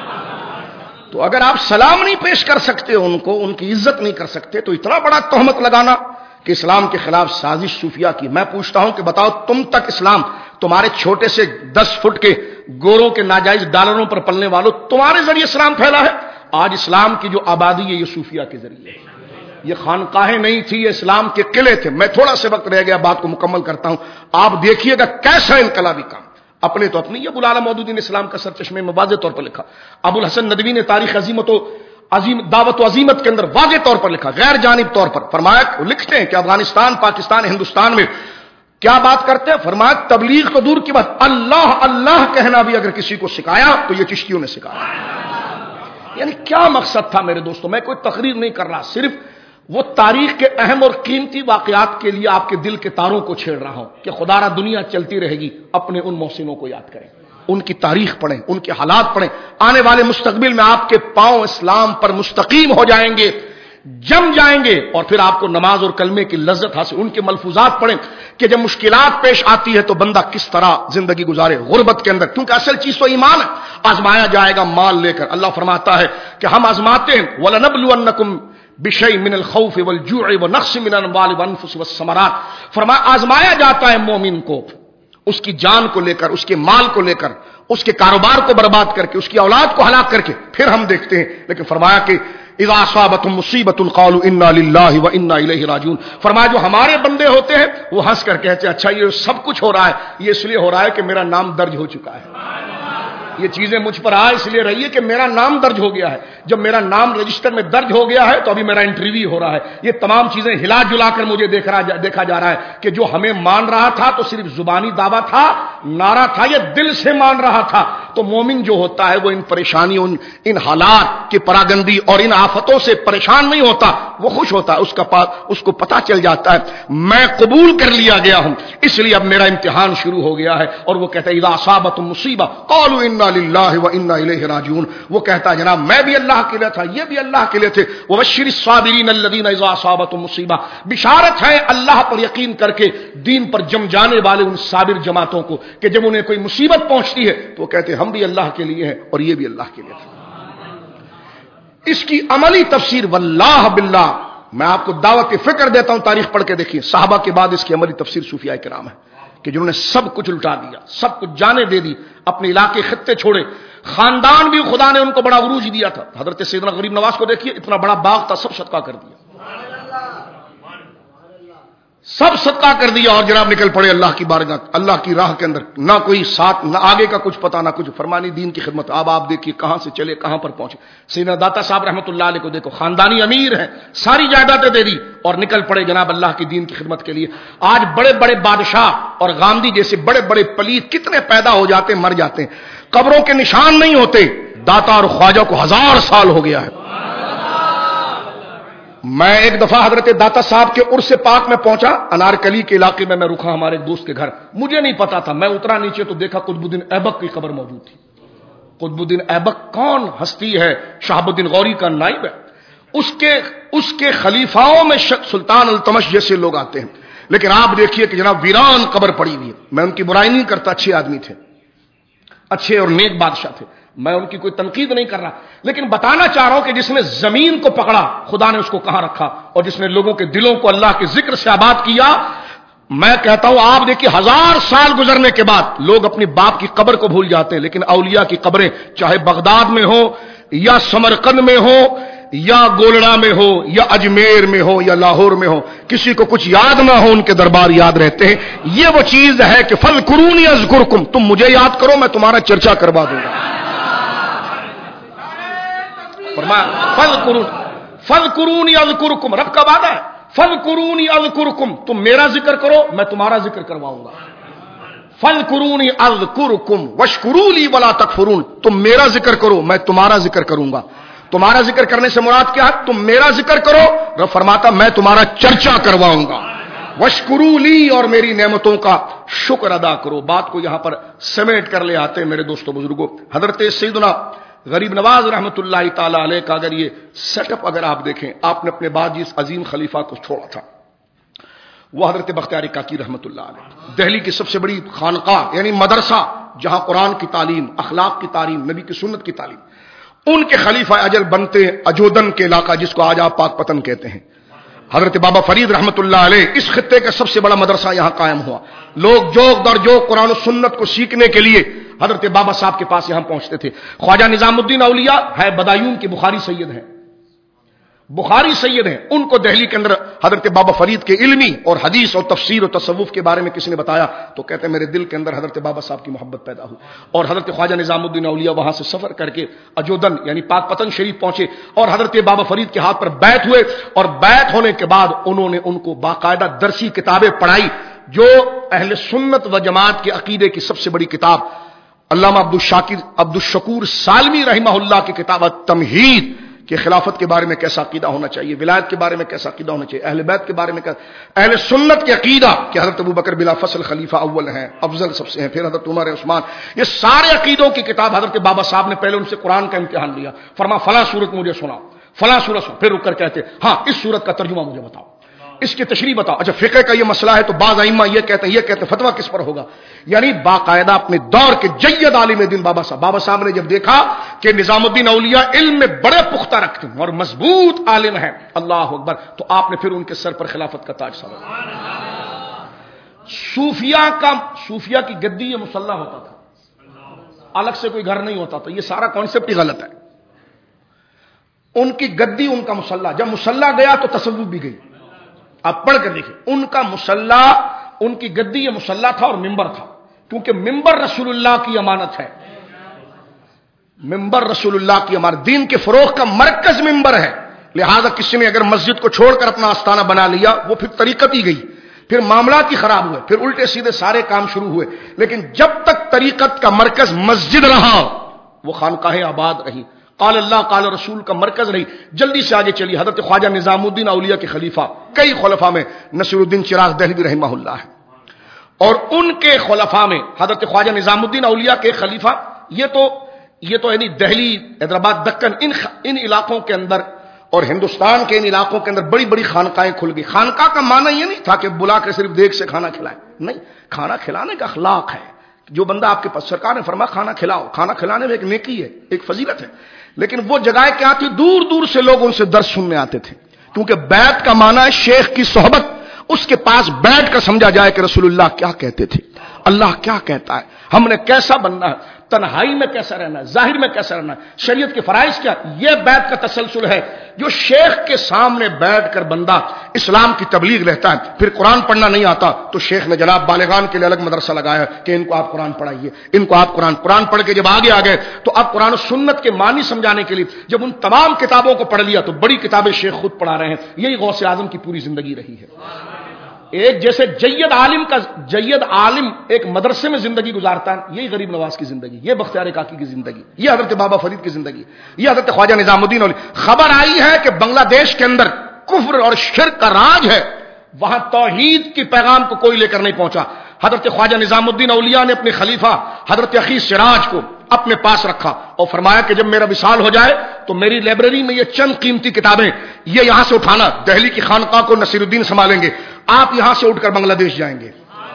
تو اگر آپ سلام نہیں پیش کر سکتے ان کو، ان کی عزت نہیں کر سکتے، تو اتنا بڑا تہمت لگانا کہ اسلام کے خلاف سازش صوفیہ کی۔ میں پوچھتا ہوں کہ بتاؤ تم تک اسلام، تمہارے چھوٹے سے دس فٹ کے گوروں کے ناجائز ڈالروں پر پلنے والوں، تمہارے ذریعے اسلام پھیلا ہے۔ آج اسلام کی جو آبادی ہے یہ صوفیہ کے ذریعے ہے۔ یہ خانقاہیں نہیں تھی، یہ اسلام کے قلعے تھے۔ میں تھوڑا سے وقت رہ گیا، بات کو مکمل کرتا ہوں۔ آپ دیکھیے گا کیسا انقلابی کام اپنے تو اپنی، ابو الاعلی مودودی نے اسلام کا سرچشمے میں واضح طور پر لکھا، ابو الحسن ندوی نے تاریخ عظیمت و عظیم دعوت و عظیمت کے اندر واضح طور پر لکھا، غیر جانب طور پر فرمایا، لکھتے ہیں کہ افغانستان، پاکستان، ہندوستان میں کیا بات کرتے ہیں؟ فرمایا تبلیغ تو دور کی بات، اللہ اللہ کہنا بھی اگر کسی کو سکھایا تو یہ چشتیوں نے سکھایا۔ یعنی کیا مقصد تھا میرے دوستوں؟ میں کوئی تقریر نہیں کر رہا، صرف وہ تاریخ کے اہم اور قیمتی واقعات کے لیے آپ کے دل کے تاروں کو چھیڑ رہا ہوں کہ خدا را دنیا چلتی رہے گی، اپنے ان محسنوں کو یاد کریں، ان کی تاریخ پڑھیں، ان کے حالات پڑھیں، آنے والے مستقبل میں آپ کے پاؤں اسلام پر مستقیم ہو جائیں گے، جم جائیں گے، اور پھر آپ کو نماز اور کلمے کی لذت حاصل۔ ان کے ملفوظات پڑھیں کہ جب مشکلات پیش آتی ہے تو بندہ کس طرح زندگی گزارے غربت کے اندر، کیونکہ اصل چیز تو ایمان ہے۔ آزمایا جائے گا مال لے کر، اللہ فرماتا ہے کہ ہم آزماتے ہیں، وَلَنَبْلُوَنَّكُمْ بِشَيْءٍ مِّنَ الْخَوْفِ وَالْجُوعِ وَنَقْصٍ مِّنَ الْأَمْوَالِ وَالْأَنفُسِ وَالثَّمَرَاتِ، فرمایا آزمایا جاتا ہے مومن کو، اس کی جان کو لے کر، اس کے مال کو لے کر، اس کے کاروبار کو برباد کر کے، اس کی اولاد کو ہلاک کر کے، پھر ہم دیکھتے ہیں۔ لیکن فرمایا کہ اذا اصابتهم مصیبۃ قالوا انا للہ وانا الیہ راجعون، فرمایا جو ہمارے بندے ہوتے ہیں وہ ہنس کر کہتے ہیں اچھا یہ سب کچھ ہو رہا ہے، یہ اس لیے ہو رہا ہے کہ میرا نام درج ہو چکا ہے، یہ چیزیں مجھ پر آ اس لیے رہی ہے کہ میرا نام درج ہو گیا ہے۔ جب میرا نام رجسٹر میں درج ہو گیا ہے تو ابھی میرا انٹرویو ہو رہا ہے۔ یہ تمام چیزیں ہلا جلا کر مجھے دیکھ رہا دیکھا جا رہا ہے کہ جو ہمیں مان رہا تھا تو صرف زبانی دعویٰ تھا، نعرہ تھا، یہ دل سے مان رہا تھا۔ تو مومن جو ہوتا ہے وہ ان پریشانیوں، ان حالات کی پراگندی اور ان آفتوں سے پریشان نہیں ہوتا، وہ خوش ہوتا ہے، اس کا پا اس کو پتہ چل جاتا ہے میں قبول کر لیا گیا ہوں، اس لیے اب میرا امتحان شروع ہو گیا ہے۔ اور وہ کہتا ہے اذا اصابتهم مصیبہ قالوا انا للہ وانا الیہ راجعون، وہ کہتا ہے جناب میں بھی اللہ کے لیے تھا، یہ بھی اللہ کے لیے تھے۔ وبشر الصابرین الذین اذا اصابتهم مصیبہ، بشارت ہے اللہ پر یقین کر کے دین پر جم جانے والے ان صابر جماعتوں کو کہ جب انہیں کوئی مصیبت پہنچتی ہے تو وہ کہتے ہیں ہم بھی اللہ کے لیے ہیں اور یہ بھی اللہ کے لیے تھا۔ اس کی عملی تفسیر واللہ باللہ میں آپ کو دعوت فکر دیتا ہوں، تاریخ پڑھ کے دیکھیے، صحابہ کے بعد اس کی عملی تفسیر صوفیاء کرام ہے کہ جنہوں نے سب کچھ لٹا دیا، سب کچھ جانے دے دی، اپنے علاقے خطے چھوڑے، خاندان بھی خدا نے ان کو بڑا عروج دیا تھا۔ حضرت سیدنا غریب نواز کو دیکھیے، اتنا بڑا باغ تھا، سب صدقہ کر دیا، سب صدقہ کر دیا، اور جناب نکل پڑے اللہ کی بارگاہ، اللہ کی راہ کے اندر، نہ کوئی ساتھ، نہ آگے کا کچھ پتا، نہ کچھ فرمانی دین کی خدمت۔ اب آپ دیکھیے کہاں سے چلے کہاں پر پہنچے۔ سیدنا داتا صاحب رحمۃ اللہ علیہ کو دیکھو، خاندانی امیر ہیں، ساری جائیدادیں دے دی اور نکل پڑے جناب اللہ کی دین کی خدمت کے لیے۔ آج بڑے بڑے بادشاہ اور غامدی جیسے بڑے بڑے پلیت کتنے پیدا ہو جاتے مر جاتے ہیں، قبروں کے نشان نہیں ہوتے۔ داتا اور خواجہ کو ہزار سال ہو گیا ہے۔ میں ایک دفعہ حضرت داتا صاحب کے عرس پاک میں پہنچا، انارکلی کے علاقے میں میں رکا ہمارے ایک دوست کے گھر، مجھے نہیں پتا تھا، میں اترا نیچے تو دیکھا قطب الدین ایبک کی قبر موجود تھی۔ قطب الدین ایبک کون ہستی ہے؟ شہاب الدین غوری کا نائب ہے، اس کے اس کے خلیفاؤں میں سلطان التمش جیسے لوگ آتے ہیں، لیکن آپ دیکھیے کہ جناب ویران قبر پڑی ہوئی ہے۔ میں ان کی برائی نہیں کرتا، اچھے آدمی تھے، اچھے اور نیک بادشاہ تھے، میں ان کی کوئی تنقید نہیں کر رہا، لیکن بتانا چاہ رہا ہوں کہ جس نے زمین کو پکڑا خدا نے اس کو کہاں رکھا، اور جس نے لوگوں کے دلوں کو اللہ کے ذکر سے آباد کیا میں کہتا ہوں آپ دیکھیے ہزار سال گزرنے کے بعد لوگ اپنی باپ کی قبر کو بھول جاتے ہیں، لیکن اولیاء کی قبریں چاہے بغداد میں ہو یا سمرقند میں ہو یا گولڑا میں ہو یا اجمیر میں ہو یا لاہور میں ہو، کسی کو کچھ یاد نہ ہو ان کے دربار یاد رہتے ہیں۔ یہ وہ چیز ہے کہ فَاذْكُرُونِي أَذْكُرْكُمْ، تم مجھے یاد کرو میں تمہارا چرچا کروا دوں گا۔ فرمایا فَاذْكُرُونِي فَاذْكُرُونِي أَذْكُرْكُمْ، رب کا وعدہ ہے فَاذْكُرُونِي أَذْكُرْكُمْ، تم میرا ذکر کرو میں تمہارا ذکر کرواؤں گا۔ فَاذْكُرُونِي أَذْكُرْكُمْ وَاشْكُرُوا لِي وَلَا تَكْفُرُونَ، تم میرا ذکر کرو میں تمہارا ذکر کروں گا۔ تمہارا ذکر کرنے سے مراد کیا ہے؟ تم میرا ذکر کرو، رب فرماتا میں تمہارا چرچا کرواؤں گا۔ وَاشْكُرُوا لِي، اور میری نعمتوں کا شکر ادا کرو۔ بات کو یہاں پر سمیٹ کر لے آتے ہیں میرے دوستو بزرگوں، حضرت سیدنا غریب نواز رحمۃ اللہ تعالی علیہ کا اگر یہ سیٹ اپ اگر آپ دیکھیں، آپ نے اپنے بعد جس عظیم خلیفہ کو چھوڑا تھا وہ حضرت بختیار کاکی رحمۃ اللہ علیہ، دہلی کی سب سے بڑی خانقاہ یعنی مدرسہ جہاں قرآن کی تعلیم، اخلاق کی تعلیم، نبی کی سنت کی تعلیم، ان کے خلیفہ اجل بنتے ہیں اجودن کے علاقہ جس کو آج آپ پاک پتن کہتے ہیں، حضرت بابا فرید رحمۃ اللہ علیہ، اس خطے کا سب سے بڑا مدرسہ یہاں قائم ہوا۔ لوگ جوک در جوک قرآن و سنت کو سیکھنے کے لیے حضرت بابا صاحب کے پاس یہاں پہنچتے تھے۔ خواجہ نظام الدین اولیاء ہے بدایون کے بخاری سید ہیں، بخاری سید ہیں، ان کو دہلی کے اندر حضرت بابا فرید کے علمی اور حدیث اور تفسیر اور تصوف کے بارے میں کسی نے بتایا تو کہتے ہیں میرے دل کے اندر حضرت بابا صاحب کی محبت پیدا ہوئی، اور حضرت خواجہ نظام الدین اولیاء وہاں سے سفر کر کے اجودن یعنی پاک پتن شریف پہنچے اور حضرت بابا فرید کے ہاتھ پر بیعت ہوئے، اور بیعت ہونے کے بعد انہوں نے ان کو باقاعدہ درسی کتابیں پڑھائی، جو اہل سنت و جماعت کے عقیدے کی سب سے بڑی کتاب علامہ عبد الشاکر عبد الشکور سالمی رحمہ اللہ کی کتاب تمہید کہ خلافت کے بارے میں کیسا عقیدہ ہونا چاہیے، ولایت کے بارے میں کیسا عقیدہ ہونا چاہیے، اہل بیت کے بارے میں کیسا، اہل سنت کے عقیدہ کہ حضرت ابوبکر بلا فصل خلیفہ اول ہیں، افضل سب سے ہیں، پھر حضرت عمر عثمان، یہ سارے عقیدوں کی کتاب حضرت بابا صاحب نے پہلے ان سے قرآن کا امتحان لیا، فرما فلاں سورت مجھے سناؤ، فلاں سورت سناؤ، پھر رک کر کہتے ہاں اس سورت کا ترجمہ مجھے بتاؤ، اس کی تشریح بتاؤ۔ اچھا فقہ کا یہ مسئلہ ہے تو بعض ائمہ یہ کہتے ہیں یہ کہتے ہیں فتویٰ کس پر ہوگا، یعنی باقاعدہ اپنے دور کے جید عالم دین بابا صاحب بابا صاحب نے جب دیکھا کہ نظام الدین اولیاء علم میں بڑے پختہ رکھتے ہیں اور مضبوط عالم ہیں، اللہ اکبر، تو آپ نے پھر ان کے سر پر خلافت کا تاج سوار۔ صوفیہ کا صوفیہ کی گدی یہ مصلی ہوتا تھا، الگ سے کوئی گھر نہیں ہوتا تھا، یہ سارا کانسیپٹ ہی غلط ہے۔ ان کی گدی ان کا مصلی، جب مصلی گیا تو تصوف بھی گئی۔ آپ پڑھ کر دیکھیں ان کا مصلی، ان کی گدی یہ مصلی تھا اور ممبر تھا، کیونکہ ممبر رسول اللہ کی امانت ہے، ممبر رسول اللہ کی امانت، دین کے فروغ کا مرکز ممبر ہے، لہذا کسی نے اگر مسجد کو چھوڑ کر اپنا آستانہ بنا لیا وہ پھر طریقت ہی گئی، پھر معاملات ہی خراب ہوئے، پھر الٹے سیدھے سارے کام شروع ہوئے۔ لیکن جب تک طریقت کا مرکز مسجد رہا وہ خانقاہیں آباد رہی، قال اللہ قال رسول کا مرکز رہی۔ جلدی سے آگے چلیے، حضرت خواجہ نظام الدین اولیاء کے خلیفہ کئی خلفاء میں نصیر الدین چراغ دہلوی رحمہ اللہ ہے، اور ان کے خلفاء میں حضرت خواجہ نظام الدین اولیاء کے خلیفہ، یہ تو یہ تو یعنی دہلی، حیدرآباد، دکن، ان ان علاقوں کے اندر اور ہندوستان کے ان علاقوں کے اندر بڑی بڑی خانقاہیں کھل گئی۔ خانقاہ کا معنی یہ نہیں تھا کہ بلا کے صرف دیکھ سے کھانا کھلائے، نہیں، کھانا کھلانے کا اخلاق ہے، جو بندہ آپ کے پاس، سرکار نے فرمایا کھانا کھلاؤ، کھانا کھلانے میں ایک نیکی ہے، ایک فضیلت ہے، لیکن وہ جگہیں کیا تھی، دور دور سے لوگ ان سے درس سننے آتے تھے، کیونکہ بیعت کا معنی ہے شیخ کی صحبت، اس کے پاس بیٹھ کر سمجھا جائے کہ رسول اللہ کیا کہتے تھے، اللہ کیا کہتا ہے، ہم نے کیسا بننا ہے، تنہائی میں کیسا رہنا ہے، ظاہر میں کیسا رہنا ہے، شریعت کے فرائض کیا، یہ بیعت کا تسلسل ہے جو شیخ کے سامنے بیٹھ کر بندہ اسلام کی تبلیغ لیتا ہے۔ پھر قرآن پڑھنا نہیں آتا تو شیخ نے جناب بالغان کے لیے الگ مدرسہ لگایا کہ ان کو آپ قرآن پڑھائیے، ان کو آپ قرآن قرآن پڑھ کے جب آگے آ گئے تو اب قرآن و سنت کے معنی سمجھانے کے لیے جب ان تمام کتابوں کو پڑھ لیا تو بڑی کتابیں شیخ خود پڑھا رہے ہیں۔ یہی غوث اعظم کی پوری زندگی رہی ہے۔ ایک جیسے جید عالم کا جید عالم ایک مدرسے میں زندگی گزارتا ہے، یہی غریب نواز کی زندگی، یہ بختیار کاکی کی زندگی، یہ حضرت بابا فرید کی زندگی، یہ حضرت خواجہ نظام الدین اولیاء۔ خبر آئی ہے کہ بنگلہ دیش کے اندر کفر اور شرک کا راج ہے، وہاں توحید کی پیغام کو کوئی لے کر نہیں پہنچا۔ حضرت خواجہ نظام الدین اولیاء نے اپنے خلیفہ حضرت اخی سراج کو اپنے پاس رکھا اور فرمایا کہ جب میرا وصال ہو جائے تو میری لائبریری میں یہ چند قیمتی کتابیں یہ یہاں سے اٹھانا، دہلی کی خانقاہ کو نصیر الدین سنبھالیں گے، آپ یہاں سے اٹھ کر بنگلہ دیش جائیں گے۔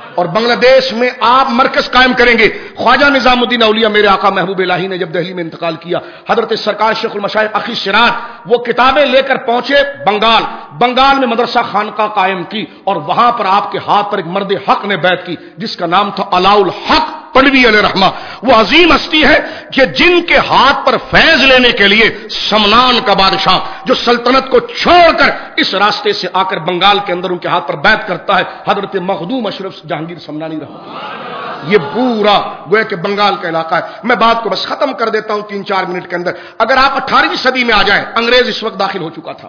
اور بنگلہ دیش میں آپ مرکز قائم کریں گے. خواجہ نظام الدین اولیاء میرے آقا محبوب الہی نے جب دہلی میں انتقال کیا، حضرت سرکار شیخ المشائخ اخی سراج وہ کتابیں لے کر پہنچے بنگال. بنگال میں مدرسہ خانقاہ قائم کی اور وہاں پر آپ کے ہاتھ پر ایک مرد حق نے بیعت کی جس کا نام تھا علاء الحق پڑوی علیہ رحمہ. وہ عظیم ہستی ہے کہ جن کے ہاتھ پر فیض لینے کے لیے سمنان کا بادشاہ جو سلطنت کو چھوڑ کر اس راستے سے آ کر بنگال کے اندر ان کے ہاتھ پر بیعت کرتا ہے حضرت مخدوم اشرف جہانگیر سمنانی رحمہ. یہ پورا گویا کہ بنگال کا علاقہ ہے. میں بات کو بس ختم کر دیتا ہوں تین چار منٹ کے اندر. اگر آپ اٹھارہویں صدی میں آ جائیں، انگریز اس وقت داخل ہو چکا تھا.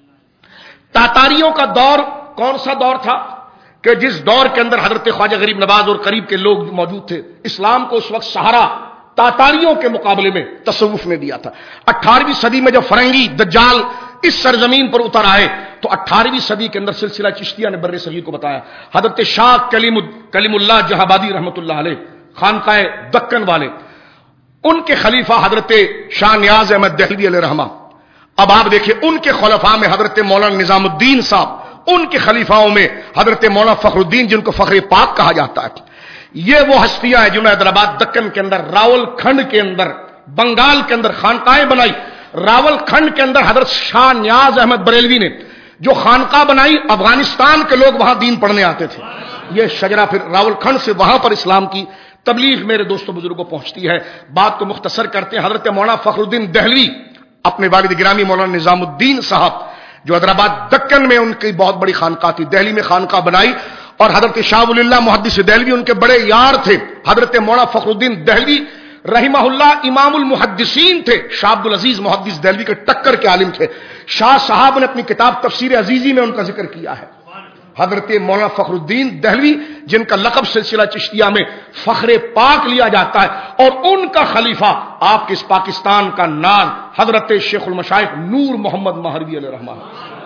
تاتاریوں کا دور کون سا دور تھا کہ جس دور کے اندر حضرت خواجہ غریب نواز اور قریب کے لوگ موجود تھے. اسلام کو اس وقت سہارا تاتاریوں کے مقابلے میں تصوف نے دیا تھا. اٹھارہویں صدی میں جب فرنگی دجال اس سرزمین پر اتر آئے تو اٹھارہویں صدی کے اندر سلسلہ چشتیہ نے بر صغیر کو بتایا. حضرت شاہ کلیم کلیم اللہ جہابادی رحمۃ اللہ علیہ خانقاہ دکن والے، ان کے خلیفہ حضرت شاہ نیاز احمد دہلوی علیہ رحمہ. اب آپ دیکھیں ان کے خلفاء میں حضرت مولانا نظام الدین صاحب، ان کے خلیفاؤں میں حضرت مولانا فخر الدین جن کو فخر پاک کہا جاتا ہے. یہ وہ ہستیاں ہیں جنہوں نے حیدرآباد دکن کے اندر، راول کھنڈ کے اندر، بنگال کے اندر خانقاہیں بنائی. راول کھنڈ کے اندر حضرت شاہ نیاز احمد بریلوی نے جو خانقاہ بنائی، افغانستان کے لوگ وہاں دین پڑھنے آتے تھے. یہ شجرہ پھر راول کھنڈ سے وہاں پر اسلام کی تبلیغ میرے دوستوں بزرگوں پہنچتی ہے. بات کو مختصر کرتے ہیں. حضرت مولانا فخر الدین دہلوی اپنے والد گرامی مولانا نظام الدین صاحب جو حیدرآباد دکن میں ان کی بہت بڑی خانقاہ تھی، دہلی میں خانقاہ بنائی. اور حضرت شاہ ولی اللہ محدث دہلوی ان کے بڑے یار تھے. حضرت مولانا فخر الدین دہلوی رحمہ اللہ امام المحدثین تھے. شاہ عبد العزیز محدث دہلوی کے ٹکر کے عالم تھے. شاہ صاحب نے اپنی کتاب تفسیر عزیزی میں ان کا ذکر کیا ہے. حضرت مولانا فخر الدین دہلوی جن کا لقب سلسلہ چشتیہ میں فخر پاک لیا جاتا ہے، اور ان کا خلیفہ آپ کے اس پاکستان کا نام حضرت شیخ المشائخ نور محمد ماہروی علیہ رحمہ.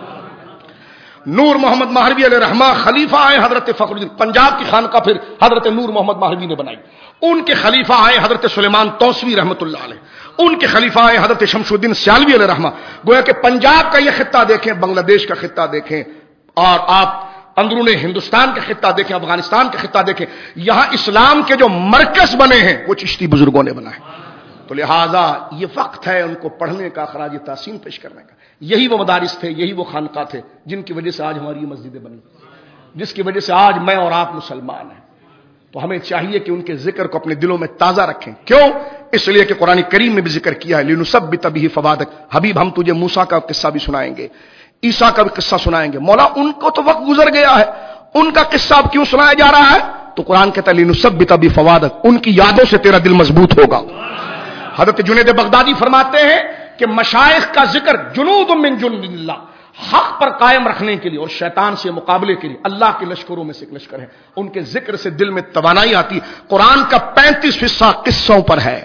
نور محمد ماہروی علیہ رحمہ خلیفہ آئے حضرت فخر الدین. پنجاب کی خانقاہ پھر حضرت نور محمد ماہروی نے بنائی. ان کے خلیفہ آئے حضرت سلیمان توسوی رحمۃ اللہ علیہ. ان کے خلیفہ آئے حضرت شمس الدین سیالوی علیہ رحمہ. گویا کہ پنجاب کا یہ خطہ دیکھیں، بنگلہ دیش کا خطہ دیکھیں، اور آپ اندرون ہندوستان کا خطہ دیکھیں، افغانستان کا خطہ دیکھیں، یہاں اسلام کے جو مرکز بنے ہیں وہ چشتی بزرگوں نے بنائے. تو لہٰذا یہ وقت ہے ان کو پڑھنے کا، خراج تحسین پیش کرنے کا. یہی وہ مدارس تھے، یہی وہ خانقاہ تھے جن کی وجہ سے آج ہماری یہ مسجدیں بنی، جس کی وجہ سے آج میں اور آپ مسلمان ہیں. تو ہمیں چاہیے کہ ان کے ذکر کو اپنے دلوں میں تازہ رکھیں. کیوں؟ اس لیے کہ قرآن کریم میں بھی ذکر کیا ہے لِنُثَبِّتَ بِهِ فَوَادَكَ. حبیب ہم تجھے موسیٰ کا قصہ بھی سنائیں گے، عیسیٰ کا بھی قصہ سنائیں گے. مولا ان کو تو وقت گزر گیا ہے، ان کا قصہ اب کیوں سنایا جا رہا ہے؟ تو قرآن کہتا ہے لِنُثَبِّتَ بِهِ فَوَادَكَ، ان کی یادوں سے تیرا دل مضبوط ہوگا. حضرت جنید بغدادی فرماتے ہیں کہ مشائخ کا ذکر جنود من جنود اللہ، حق پر قائم رکھنے کے لیے اور شیطان سے مقابلے کے لیے اللہ کے لشکروں میں سے ایک لشکر ہے. ان کے ذکر سے دل میں توانائی آتی. قرآن کا پینتیس حصہ قصوں پر ہے.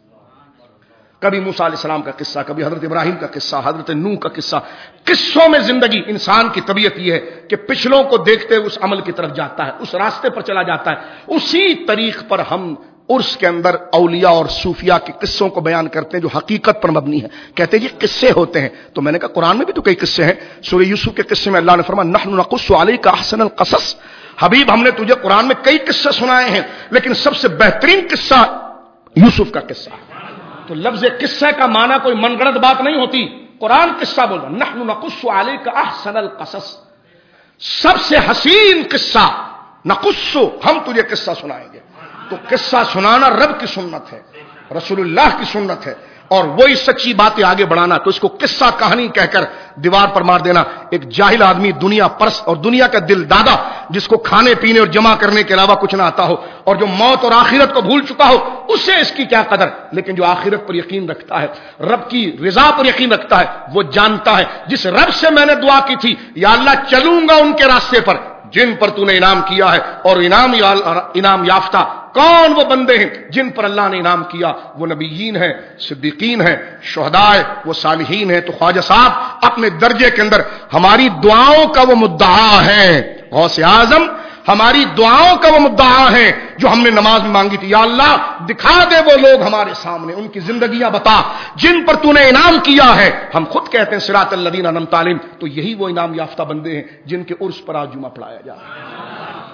کبھی موسیٰ علیہ السلام کا قصہ، کبھی حضرت ابراہیم کا قصہ، حضرت نوح کا قصہ. قصوں میں زندگی. انسان کی طبیعت یہ ہے کہ پچھلوں کو دیکھتے اس عمل کی طرف جاتا ہے، اس راستے پر چلا جاتا ہے. اسی طریق پر ہم عرس کے اندر اولیاء اور صوفیاء کے قصوں کو بیان کرتے ہیں جو حقیقت پر مبنی ہے. کہتے ہیں یہ قصے ہوتے ہیں. تو میں نے کہا قرآن میں بھی تو کئی قصے ہیں. سورہ یوسف کے قصے میں اللہ نے فرمایا نحن نقص علیک احسن القصص. حبیب ہم نے تجھے قرآن میں کئی قصے سنائے ہیں، لیکن سب سے بہترین قصہ یوسف کا قصہ. تو لفظ قصے کا معنی کوئی من گڑت بات نہیں ہوتی. قرآن قصہ بول رہا نحن نقص علیک احسن القصص، سب سے حسین قصہ. نقص، ہم تجھے قصہ سنائیں گے. تو قصہ سنانا رب کی سنت ہے، رسول اللہ کی سنت ہے، اور وہی سچی باتیں آگے بڑھانا. تو اس کو قصہ کہانی کہہ کر دیوار پر مار دینا. ایک جاہل آدمی، دنیا پرست اور دنیا کا دل دادا، جس کو کھانے پینے اور جمع کرنے کے علاوہ کچھ نہ آتا ہو، اور جو موت اور آخرت کو بھول چکا ہو، اسے اس کی کیا قدر. لیکن جو آخرت پر یقین رکھتا ہے، رب کی رضا پر یقین رکھتا ہے، وہ جانتا ہے جس رب سے میں نے دعا کی تھی یا اللہ چلوں گا ان کے راستے پر جن پر تو نے انعام کیا ہے، اور انعام انعام یافتہ کون وہ بندے ہیں جن پر اللہ نے انعام کیا؟ وہ نبیین ہیں، صدیقین ہیں، شہداء، وہ صالحین ہیں. تو خواجہ صاحب اپنے درجے کے اندر ہماری دعاؤں کا وہ مدعا ہے. غوث اعظم ہماری دعاؤں کا وہ مدعا ہے جو ہم نے نماز میں مانگی تھی. یا اللہ دکھا دے وہ لوگ ہمارے سامنے، ان کی زندگیاں بتا جن پر تو نے انعام کیا ہے. ہم خود کہتے ہیں صراط الذین انعمت علیہم، تو یہی وہ انعام یافتہ بندے ہیں جن کے عرس پر آج جمعہ پڑھایا جا رہا ہے.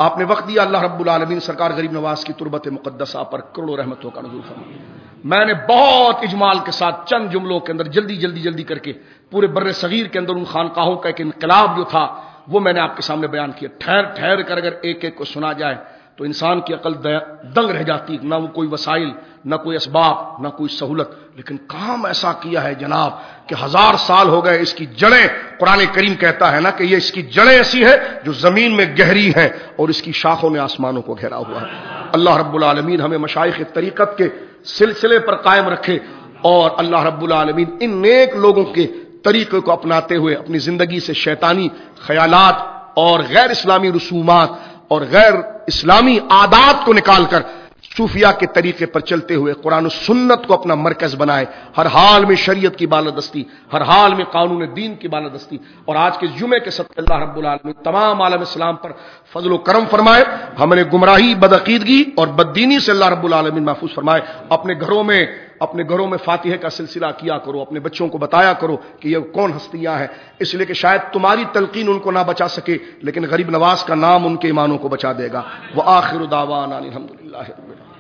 آپ نے وقت دیا، اللہ رب العالمین سرکار غریب نواز کی تربت مقدسہ پر کروڑوں رحمتوں کا نزول فرمائے۔ میں نے بہت اجمال کے ساتھ چند جملوں کے اندر جلدی جلدی جلدی کر کے پورے بر صغیر کے اندر ان خانقاہوں کا ایک انقلاب جو تھا وہ میں نے آپ کے سامنے بیان کیا۔ ٹھہر ٹھہر کر اگر ایک ایک کو سنا جائے تو انسان کی عقل دنگ رہ جاتی، نہ وہ کوئی وسائل، نہ کوئی اسباب، نہ کوئی سہولت، لیکن کام ایسا کیا ہے جناب کہ ہزار سال ہو گئے۔ اس کی جڑیں، قرآن کریم کہتا ہے نا کہ یہ اس کی جڑیں ایسی ہیں جو زمین میں گہری ہیں اور اس کی شاخوں نے آسمانوں کو گھیرا ہوا ہے۔ اللہ رب العالمین ہمیں مشائخ طریقت کے سلسلے پر قائم رکھے، اور اللہ رب العالمین ان نیک لوگوں کے طریقے کو اپناتے ہوئے اپنی زندگی سے شیطانی خیالات اور غیر اسلامی رسومات اور غیر اسلامی عادات کو نکال کر صوفیہ کے طریقے پر چلتے ہوئے قرآن و سنت کو اپنا مرکز بنائے، ہر حال میں شریعت کی بالادستی، ہر حال میں قانون دین کی بالادستی، اور آج کے جمعے کے صدقے اللہ رب العالمین تمام عالم اسلام پر فضل و کرم فرمائے، ہمیں گمراہی، بدعقیدگی اور بددینی سے اللہ رب العالمین محفوظ فرمائے۔ اپنے گھروں میں اپنے گھروں میں فاتحہ کا سلسلہ کیا کرو، اپنے بچوں کو بتایا کرو کہ یہ کون ہستیاں ہیں، اس لیے کہ شاید تمہاری تلقین ان کو نہ بچا سکے لیکن غریب نواز کا نام ان کے ایمانوں کو بچا دے گا۔ وآخر دعوانا الحمدللہ رب العالمین۔